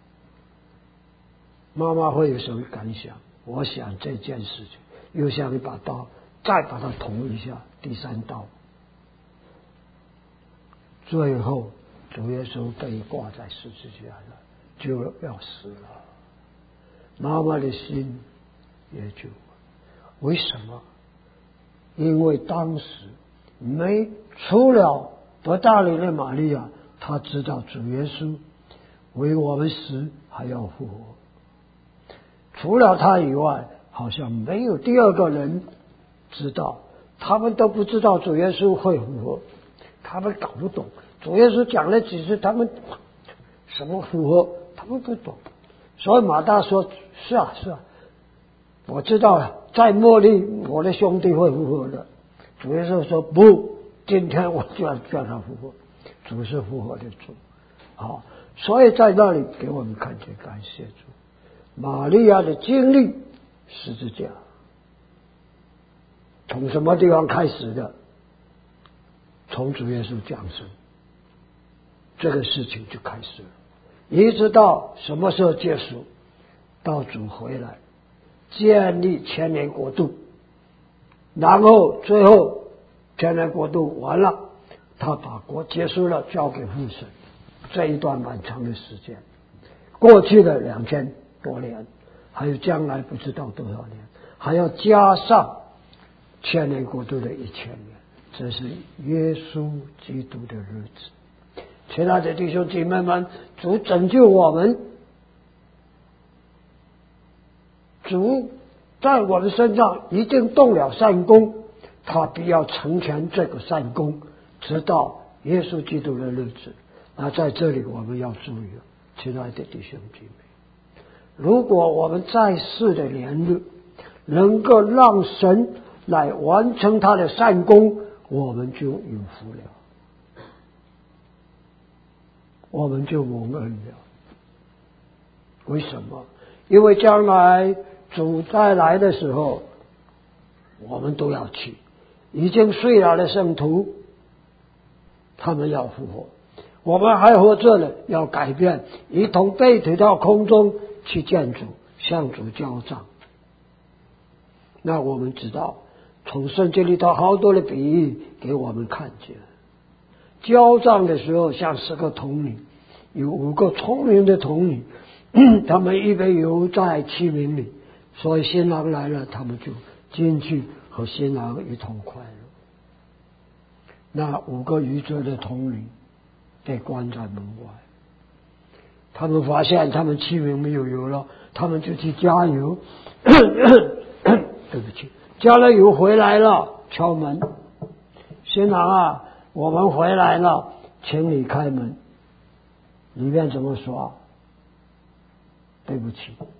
A: 妈妈会有什么感想？我想这件事情又像一把刀，再把它捅一下，第三刀。最后，主耶稣被挂在十字架上，就要死了。妈妈的心也就为什么？因为当时除了伯大尼的玛利亚，她知道主耶稣为我们死还要复活。除了他以外，好像没有第二个人知道，他们都不知道主耶稣会复活，他们搞不懂。主耶稣讲了几次，他们什么复活，他们不懂。所以马大说：“是啊，我知道了，在末日我的兄弟会复活的。”主耶稣说：“不，今天我就要叫他复活。”主是复活的主。好，所以在那里给我们看见，感谢主。玛利亚的经历十字架从什么地方开始的？从主耶稣降生，这个事情就开始了，一直到什么时候结束？到主回来建立千年国度，然后最后千年国度完了，他把国结束了，交给父神。这一段蛮长的时间，过去的2000多年，还有将来不知道多少年， 还要加上千年国度的1000年，这是耶稣基督的日子。亲爱的弟兄姐妹们，主拯救我们，主在我们身上已经动了善功，他必要成全这个善功，直到耶稣基督的日子。那在这里我们要注意，亲爱的弟兄姐妹，如果我们在世的年日能够让神来完成他的善功，我们就有福了，我们就蒙恩了。为什么？因为将来主再来的时候，我们都要去。已经睡了的圣徒，他们要复活，我们还活着了，要改变，一同被提到空中去见主，向主交账。那我们知道，从圣经里头好多的比喻给我们看见，交账的时候像10个童女，有5个聪明的童女，他们预备油在器皿里，所以新郎来了，他们就进去和新郎一同快乐。那5个愚拙的童女被关在门外，他们发现他们器皿没有油了，他们就去加油对不起，加了油回来了，敲门，新郎啊，我们回来了，请你开门。里面怎么说？对不起，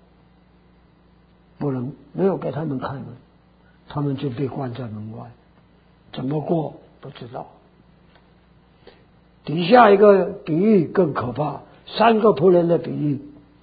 A: 不能，没有给他们开门，他们就被关在门外，怎么过不知道。底下一个比喻更可怕，3个仆人的比喻，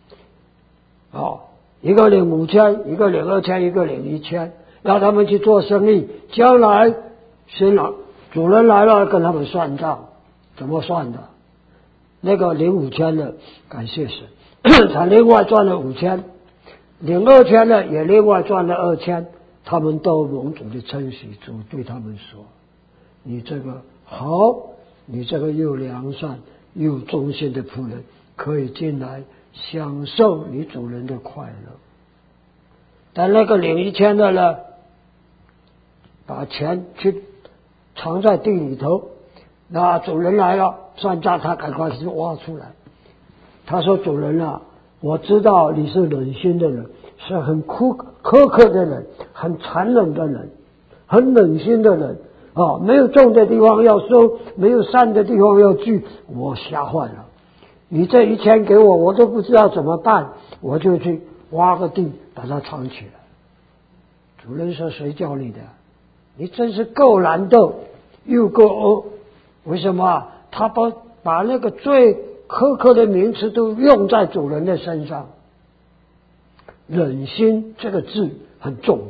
A: 一个领5000，一个领2000，一个领1000，让他们去做生意，将来新郎主人来了跟他们算账，怎么算的？那个领5000的感谢神，他另外赚了5000，领2000的也另外赚了2000，他们都蒙主的称许。主对他们说，你这个好，你这个又良善又忠心的仆人，可以进来享受你主人的快乐。但那个领1000的呢，把钱去藏在地里头，那主人来了算账，他赶快去挖出来。他说，主人啊，我知道你是忍心的人，是很苛刻的人，很残忍的人，很冷心的人，没有种的地方要收，没有善的地方要聚，我吓坏了。你这1000给我，我都不知道怎么办，我就去挖个地把它藏起来。主人说，谁教你的？你真是够懒惰又够恶。为什么？他把那个最苛刻的名词都用在主人的身上。忍心这个字很重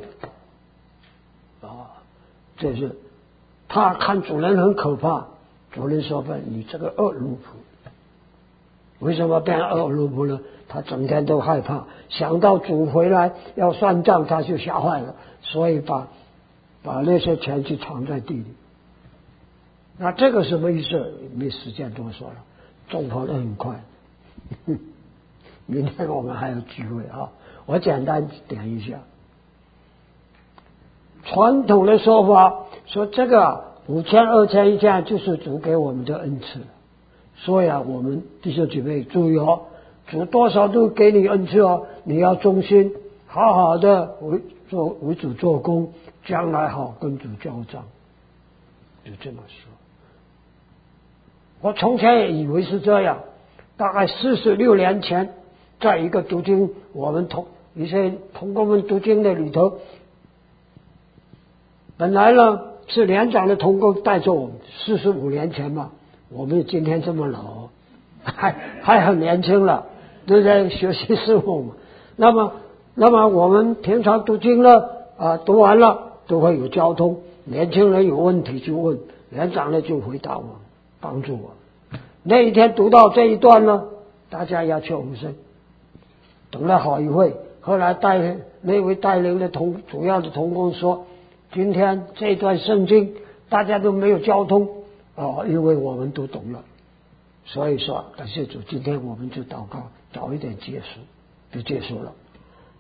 A: 这是他看主人很可怕，主人说，你这个恶奴仆。为什么变恶奴仆呢？他整天都害怕，想到主回来要算账，他就吓坏了，所以把那些钱去藏在地里。那这个什么意思？没时间多说了，中跑得很快。明天我们还有聚会我简单点一下。传统的说法说，这个5000、2000、1000就是主给我们的恩赐。所以我们弟兄姐妹注意主多少都给你恩赐你要忠心，好好的为主做工，将来好跟主交账。就这么说。我从前也以为是这样，大概46年前，在一个读经，我们一些同工们读经的里头，本来呢是年长的同工带着我们，45年前嘛，我们今天这么老，还很年轻了，都在学习事务嘛。那么我们平常读经了读完了都会有交通，年轻人有问题就问，年长的就回答我，帮助我。那一天读到这一段呢，大家鸦雀无声，等了好一会，后来那位带领的主要的同工说，今天这一段圣经大家都没有交通因为我们都懂了，所以说感谢主，今天我们就祷告早一点结束，就结束了。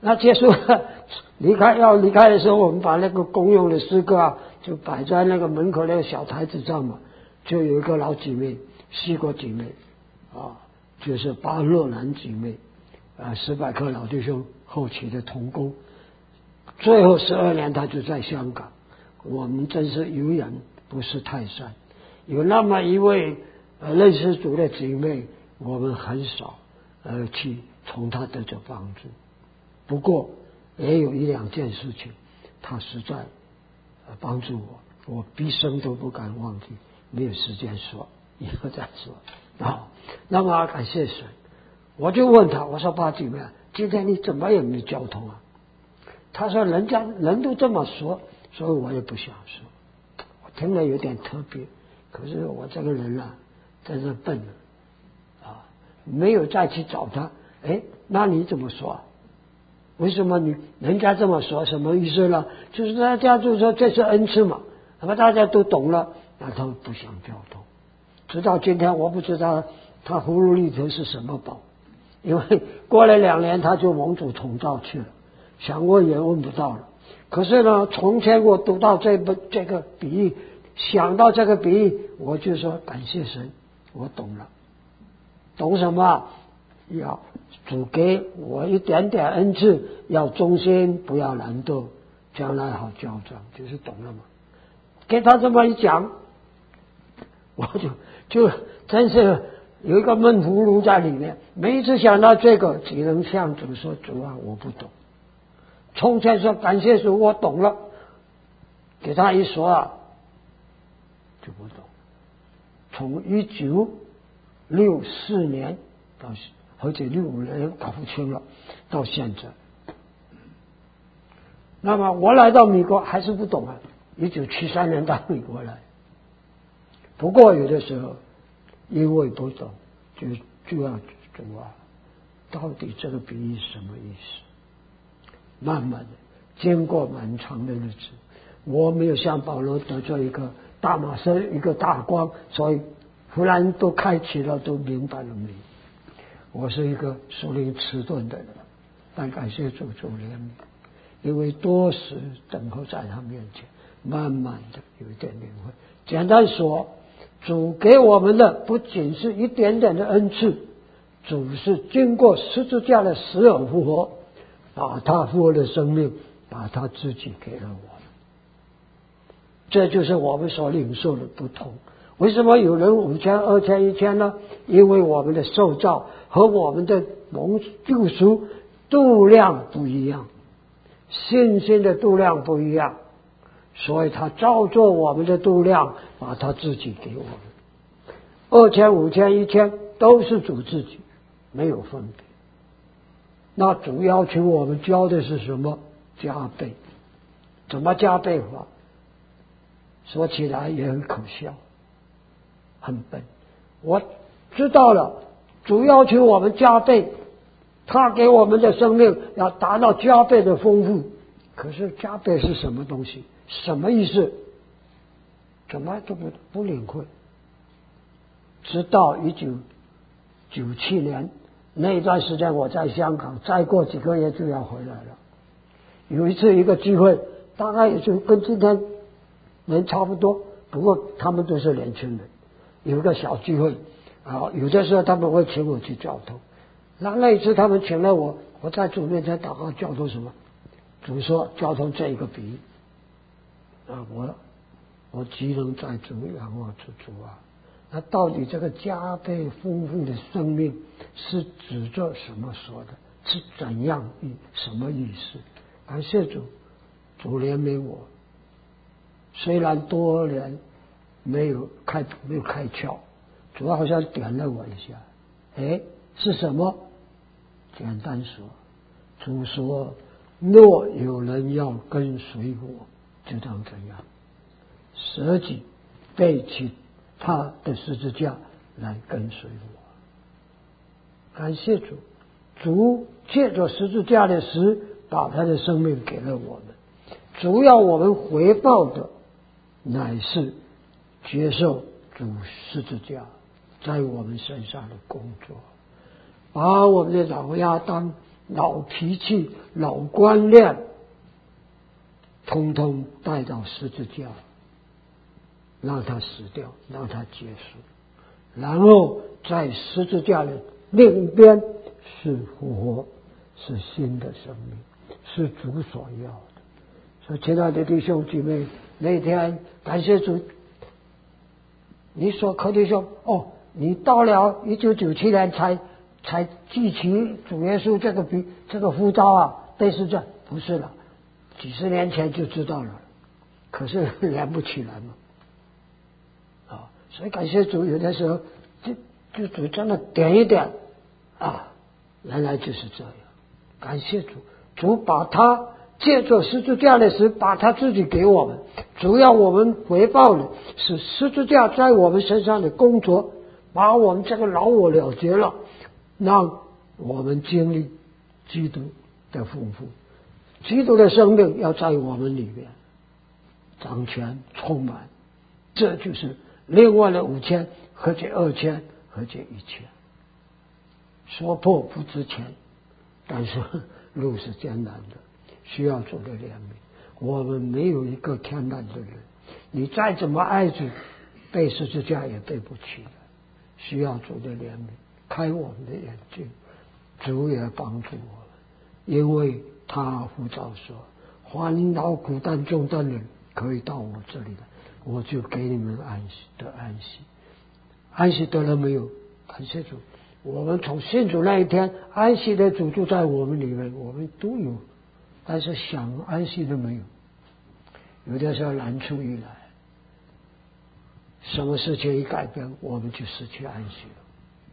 A: 那结束了，要离开的时候，我们把那个公用的诗歌啊，就摆在那个门口那个小台子上嘛，就有一个老姐妹，西国姐妹啊，就是巴洛兰姐妹啊，史百克老弟兄后期的同工，最后12年他就在香港。我们真是有人不是泰山，有那么一位认识主的姐妹，我们很少去从她得着帮助。不过也有一两件事情，他实在帮助我毕生都不敢忘记，没有时间说，以后再说啊。那么感谢神，我就问他，我说爸姐妹，今天你怎么也没交通啊？他说人都这么说，所以我也不想说。我听了有点特别，可是我这个人啊，真是笨了啊，没有再去找他。那你怎么说啊？为什么人家这么说？什么意思呢？就是大家就说这是恩赐嘛，那么大家都懂了，那他不想交通。直到今天，我不知道他葫芦里头是什么宝，因为过了2年他就蒙主统召去了，想问也问不到了。可是呢，从前我读到这个比喻，想到这个比喻，我就说感谢神，我懂了。懂什么？要主给我一点点恩赐，要忠心，不要懒惰，将来好交账，就是懂了嘛。给他这么一讲，我就真是有一个闷葫芦在里面。每一次想到这个，只能向主说：主啊，我不懂。从前说感谢主，我懂了，给他一说啊，就不懂。从1964年到或者65年搞不清了，到现在。那么我来到美国还是不懂啊，1973年到美国来。不过有的时候因为不懂，就要主啊，到底这个比喻什么意思？慢慢的，经过蛮长的日子，我没有像保罗得着一个大马色一个大光，所以忽然都开启了，都明白了没有？我是一个属灵迟钝的人，但感谢主怜悯，因为多时等候在他面前，慢慢的有一点领会。简单说，主给我们的不仅是一点点的恩赐，主是经过十字架的死而复活，把他复活的生命，把他自己给了我们。这就是我们所领受的不同。为什么有人5000、2000、1000呢？因为我们的受造和我们的蒙救赎度量不一样，信心的度量不一样，所以他照做我们的度量，把他自己给我们。2000、5000、1000都是主自己，没有分别。那主要求我们教的是什么？加倍。怎么加倍法？说起来也很可笑，很笨。我知道了，主要求我们加倍，他给我们的生命要达到加倍的丰富。可是加倍是什么东西？什么意思？怎么都不领会。直到1997年那一段时间，我在香港，再过几个月就要回来了。有一次一个聚会，大概也就跟今天人差不多，不过他们都是年轻人。有一个小聚会啊，有的时候他们会请我去交通。那一次他们请了我，我在主面前祷告，交通什么？主说交通这一个比喻啊，我极能在主仰望主主啊。那到底这个加倍丰富的生命是指着什么说的？是怎样什么意思？感谢主，主怜悯我。虽然多年没有开窍，主好像点了我一下。是什么？简单说，主说：若有人要跟随我，就当怎样？舍己背起他的十字架来跟随我。感谢主，主借着十字架的死，把他的生命给了我们。主要我们回报的，乃是接受主十字架在我们身上的工作，把我们的老亚当老脾气、老观念，通通带到十字架，让他死掉，让他结束。然后在十字架的另一边是复活，是新的生命，是主所要的。所以亲爱的弟兄姐妹，那天感谢主，你说柯弟兄你到了1997年才记起主耶稣这个呼召啊，类似这不是了，几十年前就知道了，可是连不起来嘛。所以感谢主，有的时候就主真的点一点原来就是这样。感谢主，主把他借着十字架的时把他自己给我们，主要我们回报的是十字架在我们身上的工作，把我们这个老我了结了，让我们经历基督的丰富，基督的生命要在我们里面掌权充满。这就是另外的5000和这2000和这1000，说破不值钱，但是路是艰难的，需要主的怜悯。我们没有一个天然的人，你再怎么爱主，背十字架也背不起的，需要主的怜悯，开我们的眼睛。主也帮助我们，因为他呼召说，烦恼苦担重担人可以到我这里来，我就给你们安息。安息得了没有？感谢主，我们从信主那一天，安息的主就在我们里面，我们都有，但是想安息的没有。有的时候难处一来，什么事情一改变，我们就失去安息了。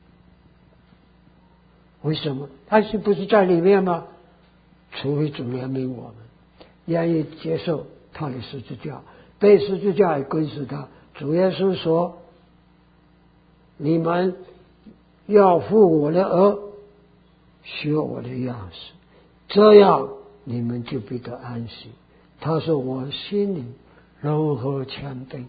A: 为什么？安息不是在里面吗？除非主怜悯我们，愿意接受他的十字架，背十字架也跟随他。主耶稣说，你们要负我的軛，学我的样式，这样你们就必得安息。他说，我心里柔和谦卑，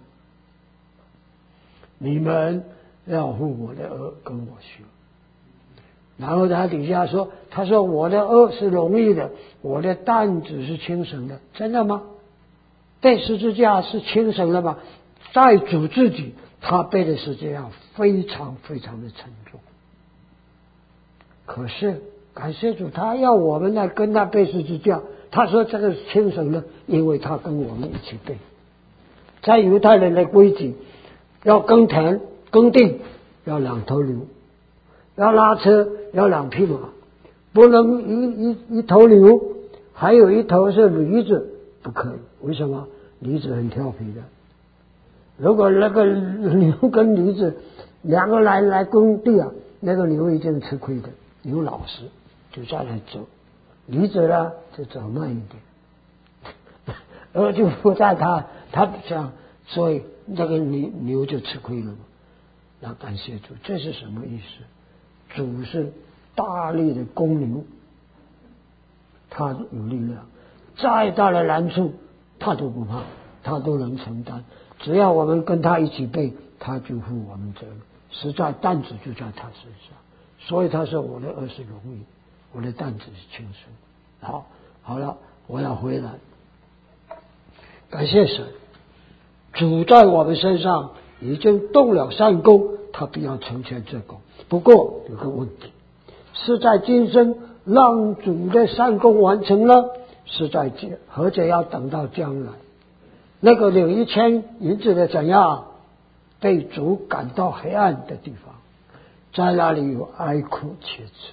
A: 你们要负我的軛跟我学。然后他底下说，他说我的軛是容易的，我的担子是轻省的。真的吗？背十字架是轻省的吗？在主自己，他背的十字架非常非常的沉重。可是感谢主，他要我们来跟他背十字架，他说这个是轻省的，因为他跟我们一起背。在犹太人的规矩，要耕田耕地要2头牛，要拉车要2匹马，不能一头牛还有一头是驴子，不可以。为什么？驴子很调皮的，如果那个牛跟驴子两个来耕地那个牛已经吃亏的，牛老实就在那走，驴子呢就走慢一点，然后就不在他这样，所以那个牛就吃亏了嘛。那感谢主，这是什么意思？主是大力的公牛，他有力量，再大的难处他都不怕，他都能承担。只要我们跟他一起背，他就负我们责任，实在担子就在他身上。所以他说我的軛是容易，我的担子是轻省。好了，我要回来。感谢神，主在我们身上已经动了善功，他必要成全这功。不过有个问题，是在今生让主的善功完成了，是在或者要等到将来。那个领1000银子的怎样被主赶到黑暗的地方，在那里有哀哭切齿。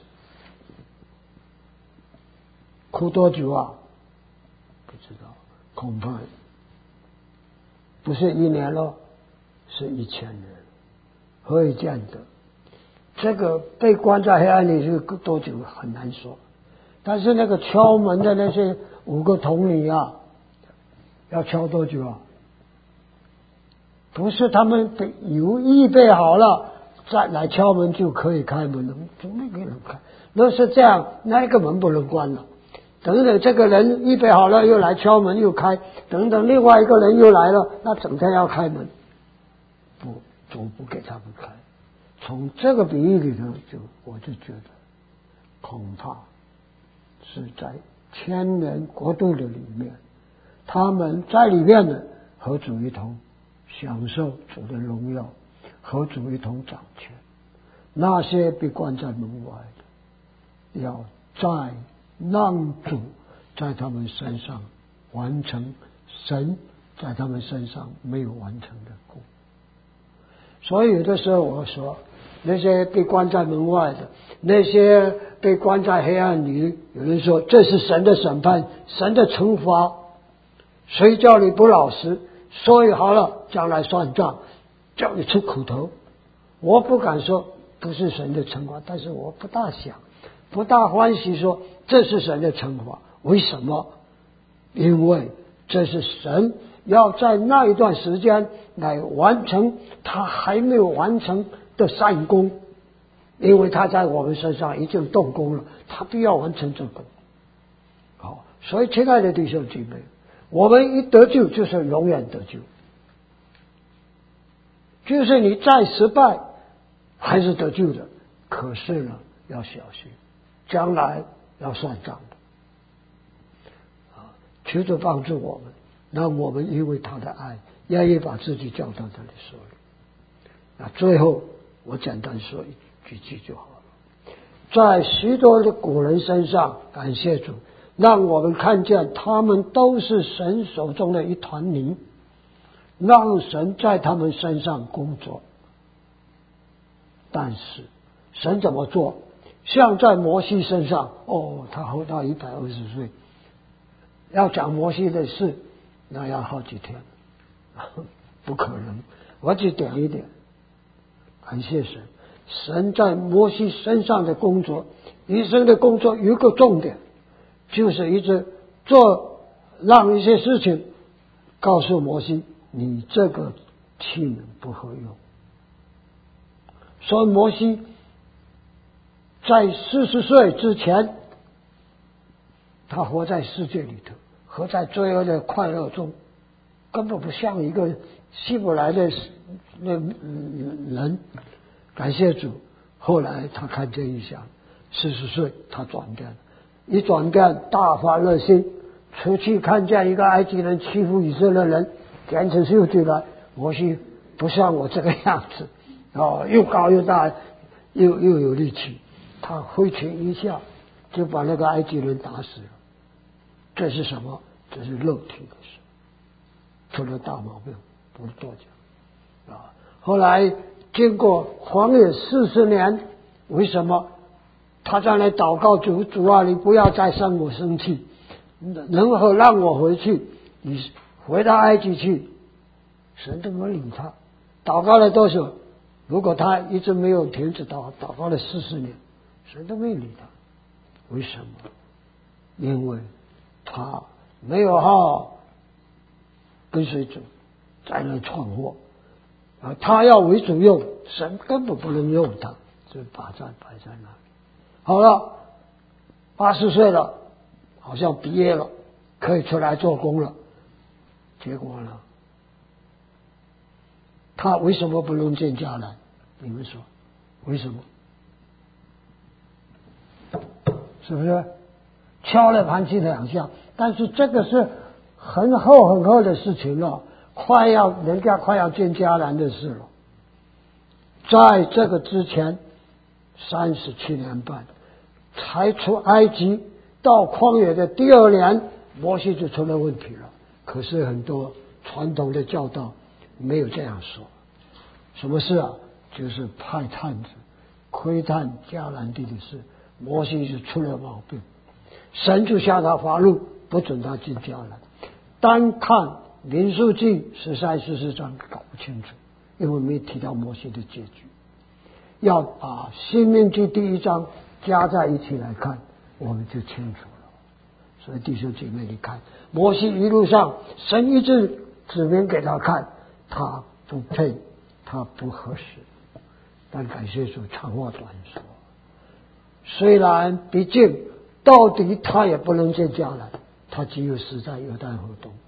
A: 哭多久不知道，恐怕不是1年了，是1000年，何以见得？这个被关在黑暗里是多久很难说，但是那个敲门的那些5个童女要敲多久不是他们预备好了再来敲门就可以开门了，怎么可能开？那是这样，那个门不能关了。等等这个人预备好了又来敲门又开，等等另外一个人又来了，那整天要开门，主不给他们开。从这个比喻里头我就觉得恐怕是在千年国度的里面，他们在里面呢，和主一同享受主的荣耀，和主一同掌权。那些被关在门外的，要再让主在他们身上完成神在他们身上没有完成的功。所以有的时候我说，那些被关在门外的，那些被关在黑暗里，有人说这是神的审判，神的惩罚，谁叫你不老实，所以好了，将来算账，叫你出苦头。我不敢说不是神的惩罚，但是我不大想，不大欢喜说这是神的惩罚。为什么？因为这是神要在那一段时间来完成他还没有完成的善功，因为他在我们身上已经动工了，他必要完成这个。好，所以亲爱的弟兄姐妹，我们一得救就是永远得救，就是你再失败还是得救的，可是呢要小心，将来要算账的。求主帮助我们，让我们因为他的爱愿意把自己交到他的手里。那最后我简单说几句就好了。在许多的古人身上，感谢主，让我们看见他们都是神手中的一团泥，让神在他们身上工作。但是神怎么做？像在摩西身上，他活到120岁，要讲摩西的事，那要好几天，不可能。我只点一点，感谢神，神在摩西身上的工作，一生的工作有一个重点，就是一直做，让一些事情告诉摩西，你这个器皿不合用。所以摩西在40岁之前，他活在世界里头，活在罪恶的快乐中，根本不像一个希伯来的人。感谢主，后来他看见异象，40岁他转变，一转变大发热心，出去看见一个埃及人欺负以色列人，简直是又对了，摩西不像我这个样子，又高又大，又有力气，他挥拳一下就把那个埃及人打死了。这是什么？这是肉体的事，出了大毛病，不是多讲啊。后来经过荒野40年，为什么他在那祷告主，主啊，你不要再生我生气，能否让我回去？你回到埃及去，神都没理他。祷告了多久？如果他一直没有停止祷告了40年，神都没理他。为什么？因为他没有好好跟随主，在那闯祸，他要为主用，神根本不能用他，就摆在那里。好了，80岁了，好像毕业了，可以出来做工了。结果呢，他为什么不能见迦南？你们说为什么？是不是敲了盘击2下？但是这个是很厚的事情了，人家快要见迦南的事了。在这个之前37年半才出埃及，到旷野的第2年，摩西就出了问题了。可是很多传统的教导没有这样说。什么事啊？就是派探子窥探迦南地的事，摩西就出了毛病，神就下他发怒，不准他进迦南。单看民数记13、14章搞不清楚，因为没提到摩西的结局。要把申命记第1章加在一起来看，我们就清楚了。所以弟兄姐妹，你看摩西一路上，神一直指明给他看，他不配，他不合适。但感谢主，长话短说，虽然毕竟到底他也不能见迦南，他只有死在约旦河东，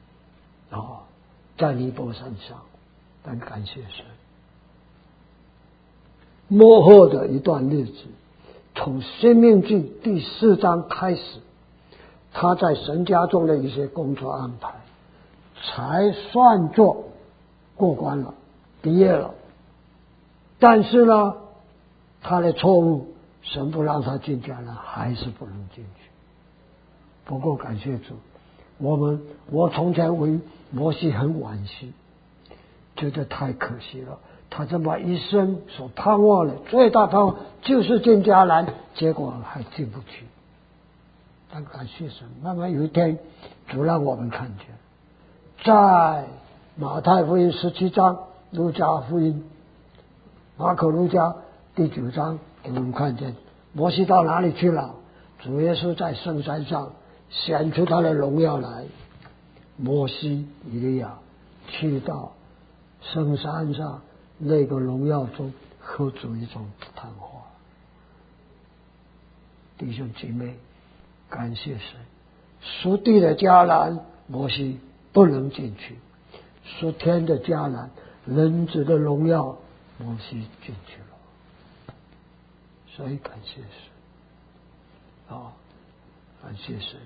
A: 在尼泊山上。但感谢神，末后的一段日子， 从申命记第4章开始，他在神家中的一些工作安排，才算作过关了，毕业了。但是呢，他的错误，神不让他进迦南，还是不能进去。不过感谢主，我从前为摩西很惋惜，觉得太可惜了。他这么一生所盼望的最大盼望就是进迦南，结果还进不去。但感谢神，慢慢有一天主让我们看见，在马太福音17章、路加福音、马可路加第9章，给我们看见摩西到哪里去了？主耶稣在圣山上显出他的荣耀来。摩西、以利亚去到圣山上那个荣耀中和主一种谈话。弟兄姐妹，感谢神，属地的迦南摩西不能进去，属天的迦南人子的荣耀摩西进去了。所以感谢神感谢神，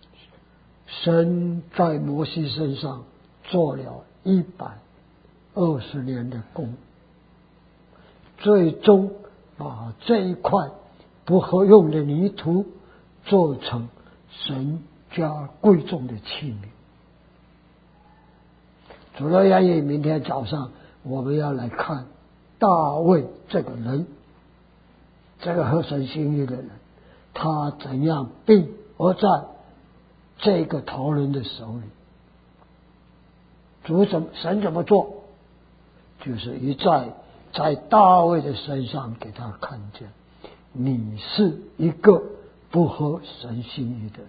A: 神在摩西身上做了120年的工，最终把这一块不合用的泥土做成神家贵重的器皿。主若愿意，明天早上我们要来看大卫这个人，这个合神心意的人，他怎样病而在这个头人的手里。神怎么做？就是一再在大卫的身上给他看见，你是一个不合神心意的人。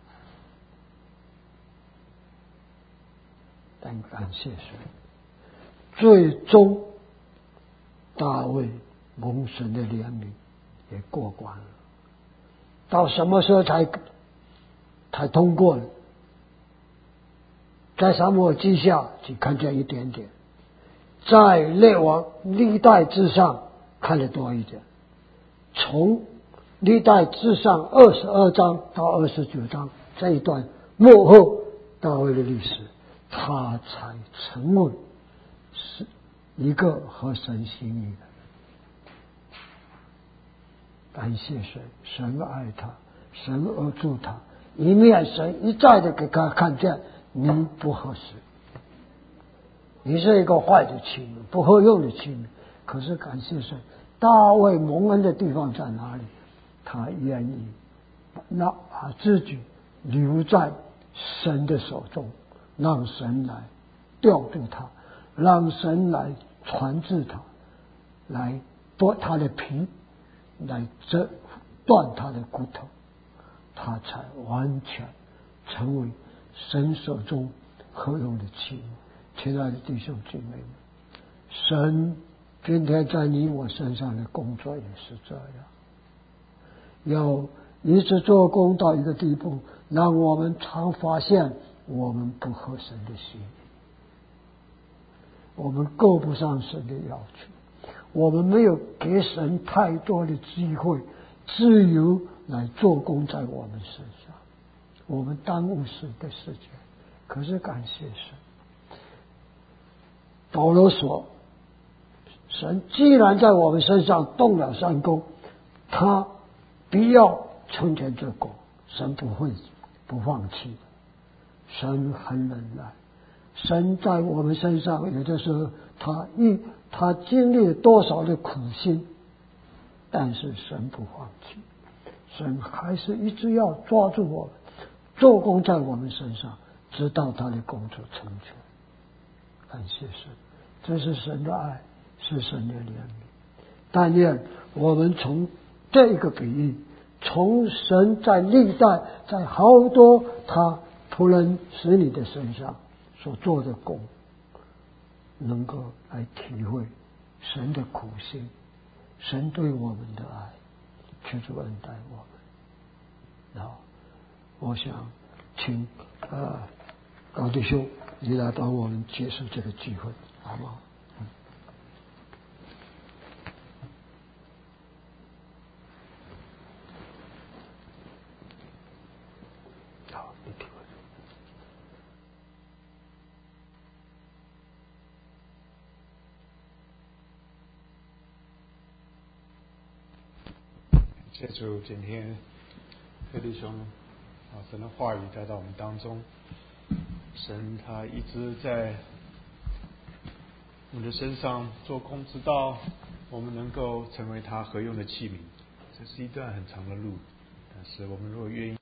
A: 但感谢神，最终大卫蒙神的怜悯也过关了。到什么时候才通过呢？在撒母耳记下只看见一点点，在列王历代志上看得多一点。从历代志上22章到29章这一段幕后大卫的历史，他才成为是一个合神心意的。感谢神，神爱他，神而助他，一面神一再的给他看见你不合适，你是一个坏的器皿，不合用的器皿。可是感谢神，大卫蒙恩的地方在哪里？他愿意把自己留在神的手中，让神来调度他，让神来传治他，来剥他的皮，来断他的骨头，他才完全成为神手中合用的器皿。亲爱的弟兄姐妹们，神今天在你我身上的工作也是这样，要一直做工到一个地步，让我们常发现我们不合神的心，我们够不上神的要求，我们没有给神太多的机会自由来做工在我们身上，我们耽误神的时间。可是感谢神，保罗说，神既然在我们身上动了善工，他必要成全这功，神不会不放弃的，神很忍耐，神在我们身上有的时候他经历了多少的苦心，但是神不放弃，神还是一直要抓住我们，做工在我们身上，直到他的工作成全。感谢神，这是神的爱，是神的怜悯。但愿我们从这个比喻，从神在历代在好多他仆人使女的身上所做的工，能够来体会神的苦心，神对我们的爱，求主恩待我们。我想请高弟兄你来帮我们结束这个聚会，好吗？
B: 谢主，今天柯弟兄神的话语带到我们当中，神他一直在我们的身上做工，直到我们能够成为他合用的器皿。这是一段很长的路，但是我们如果愿意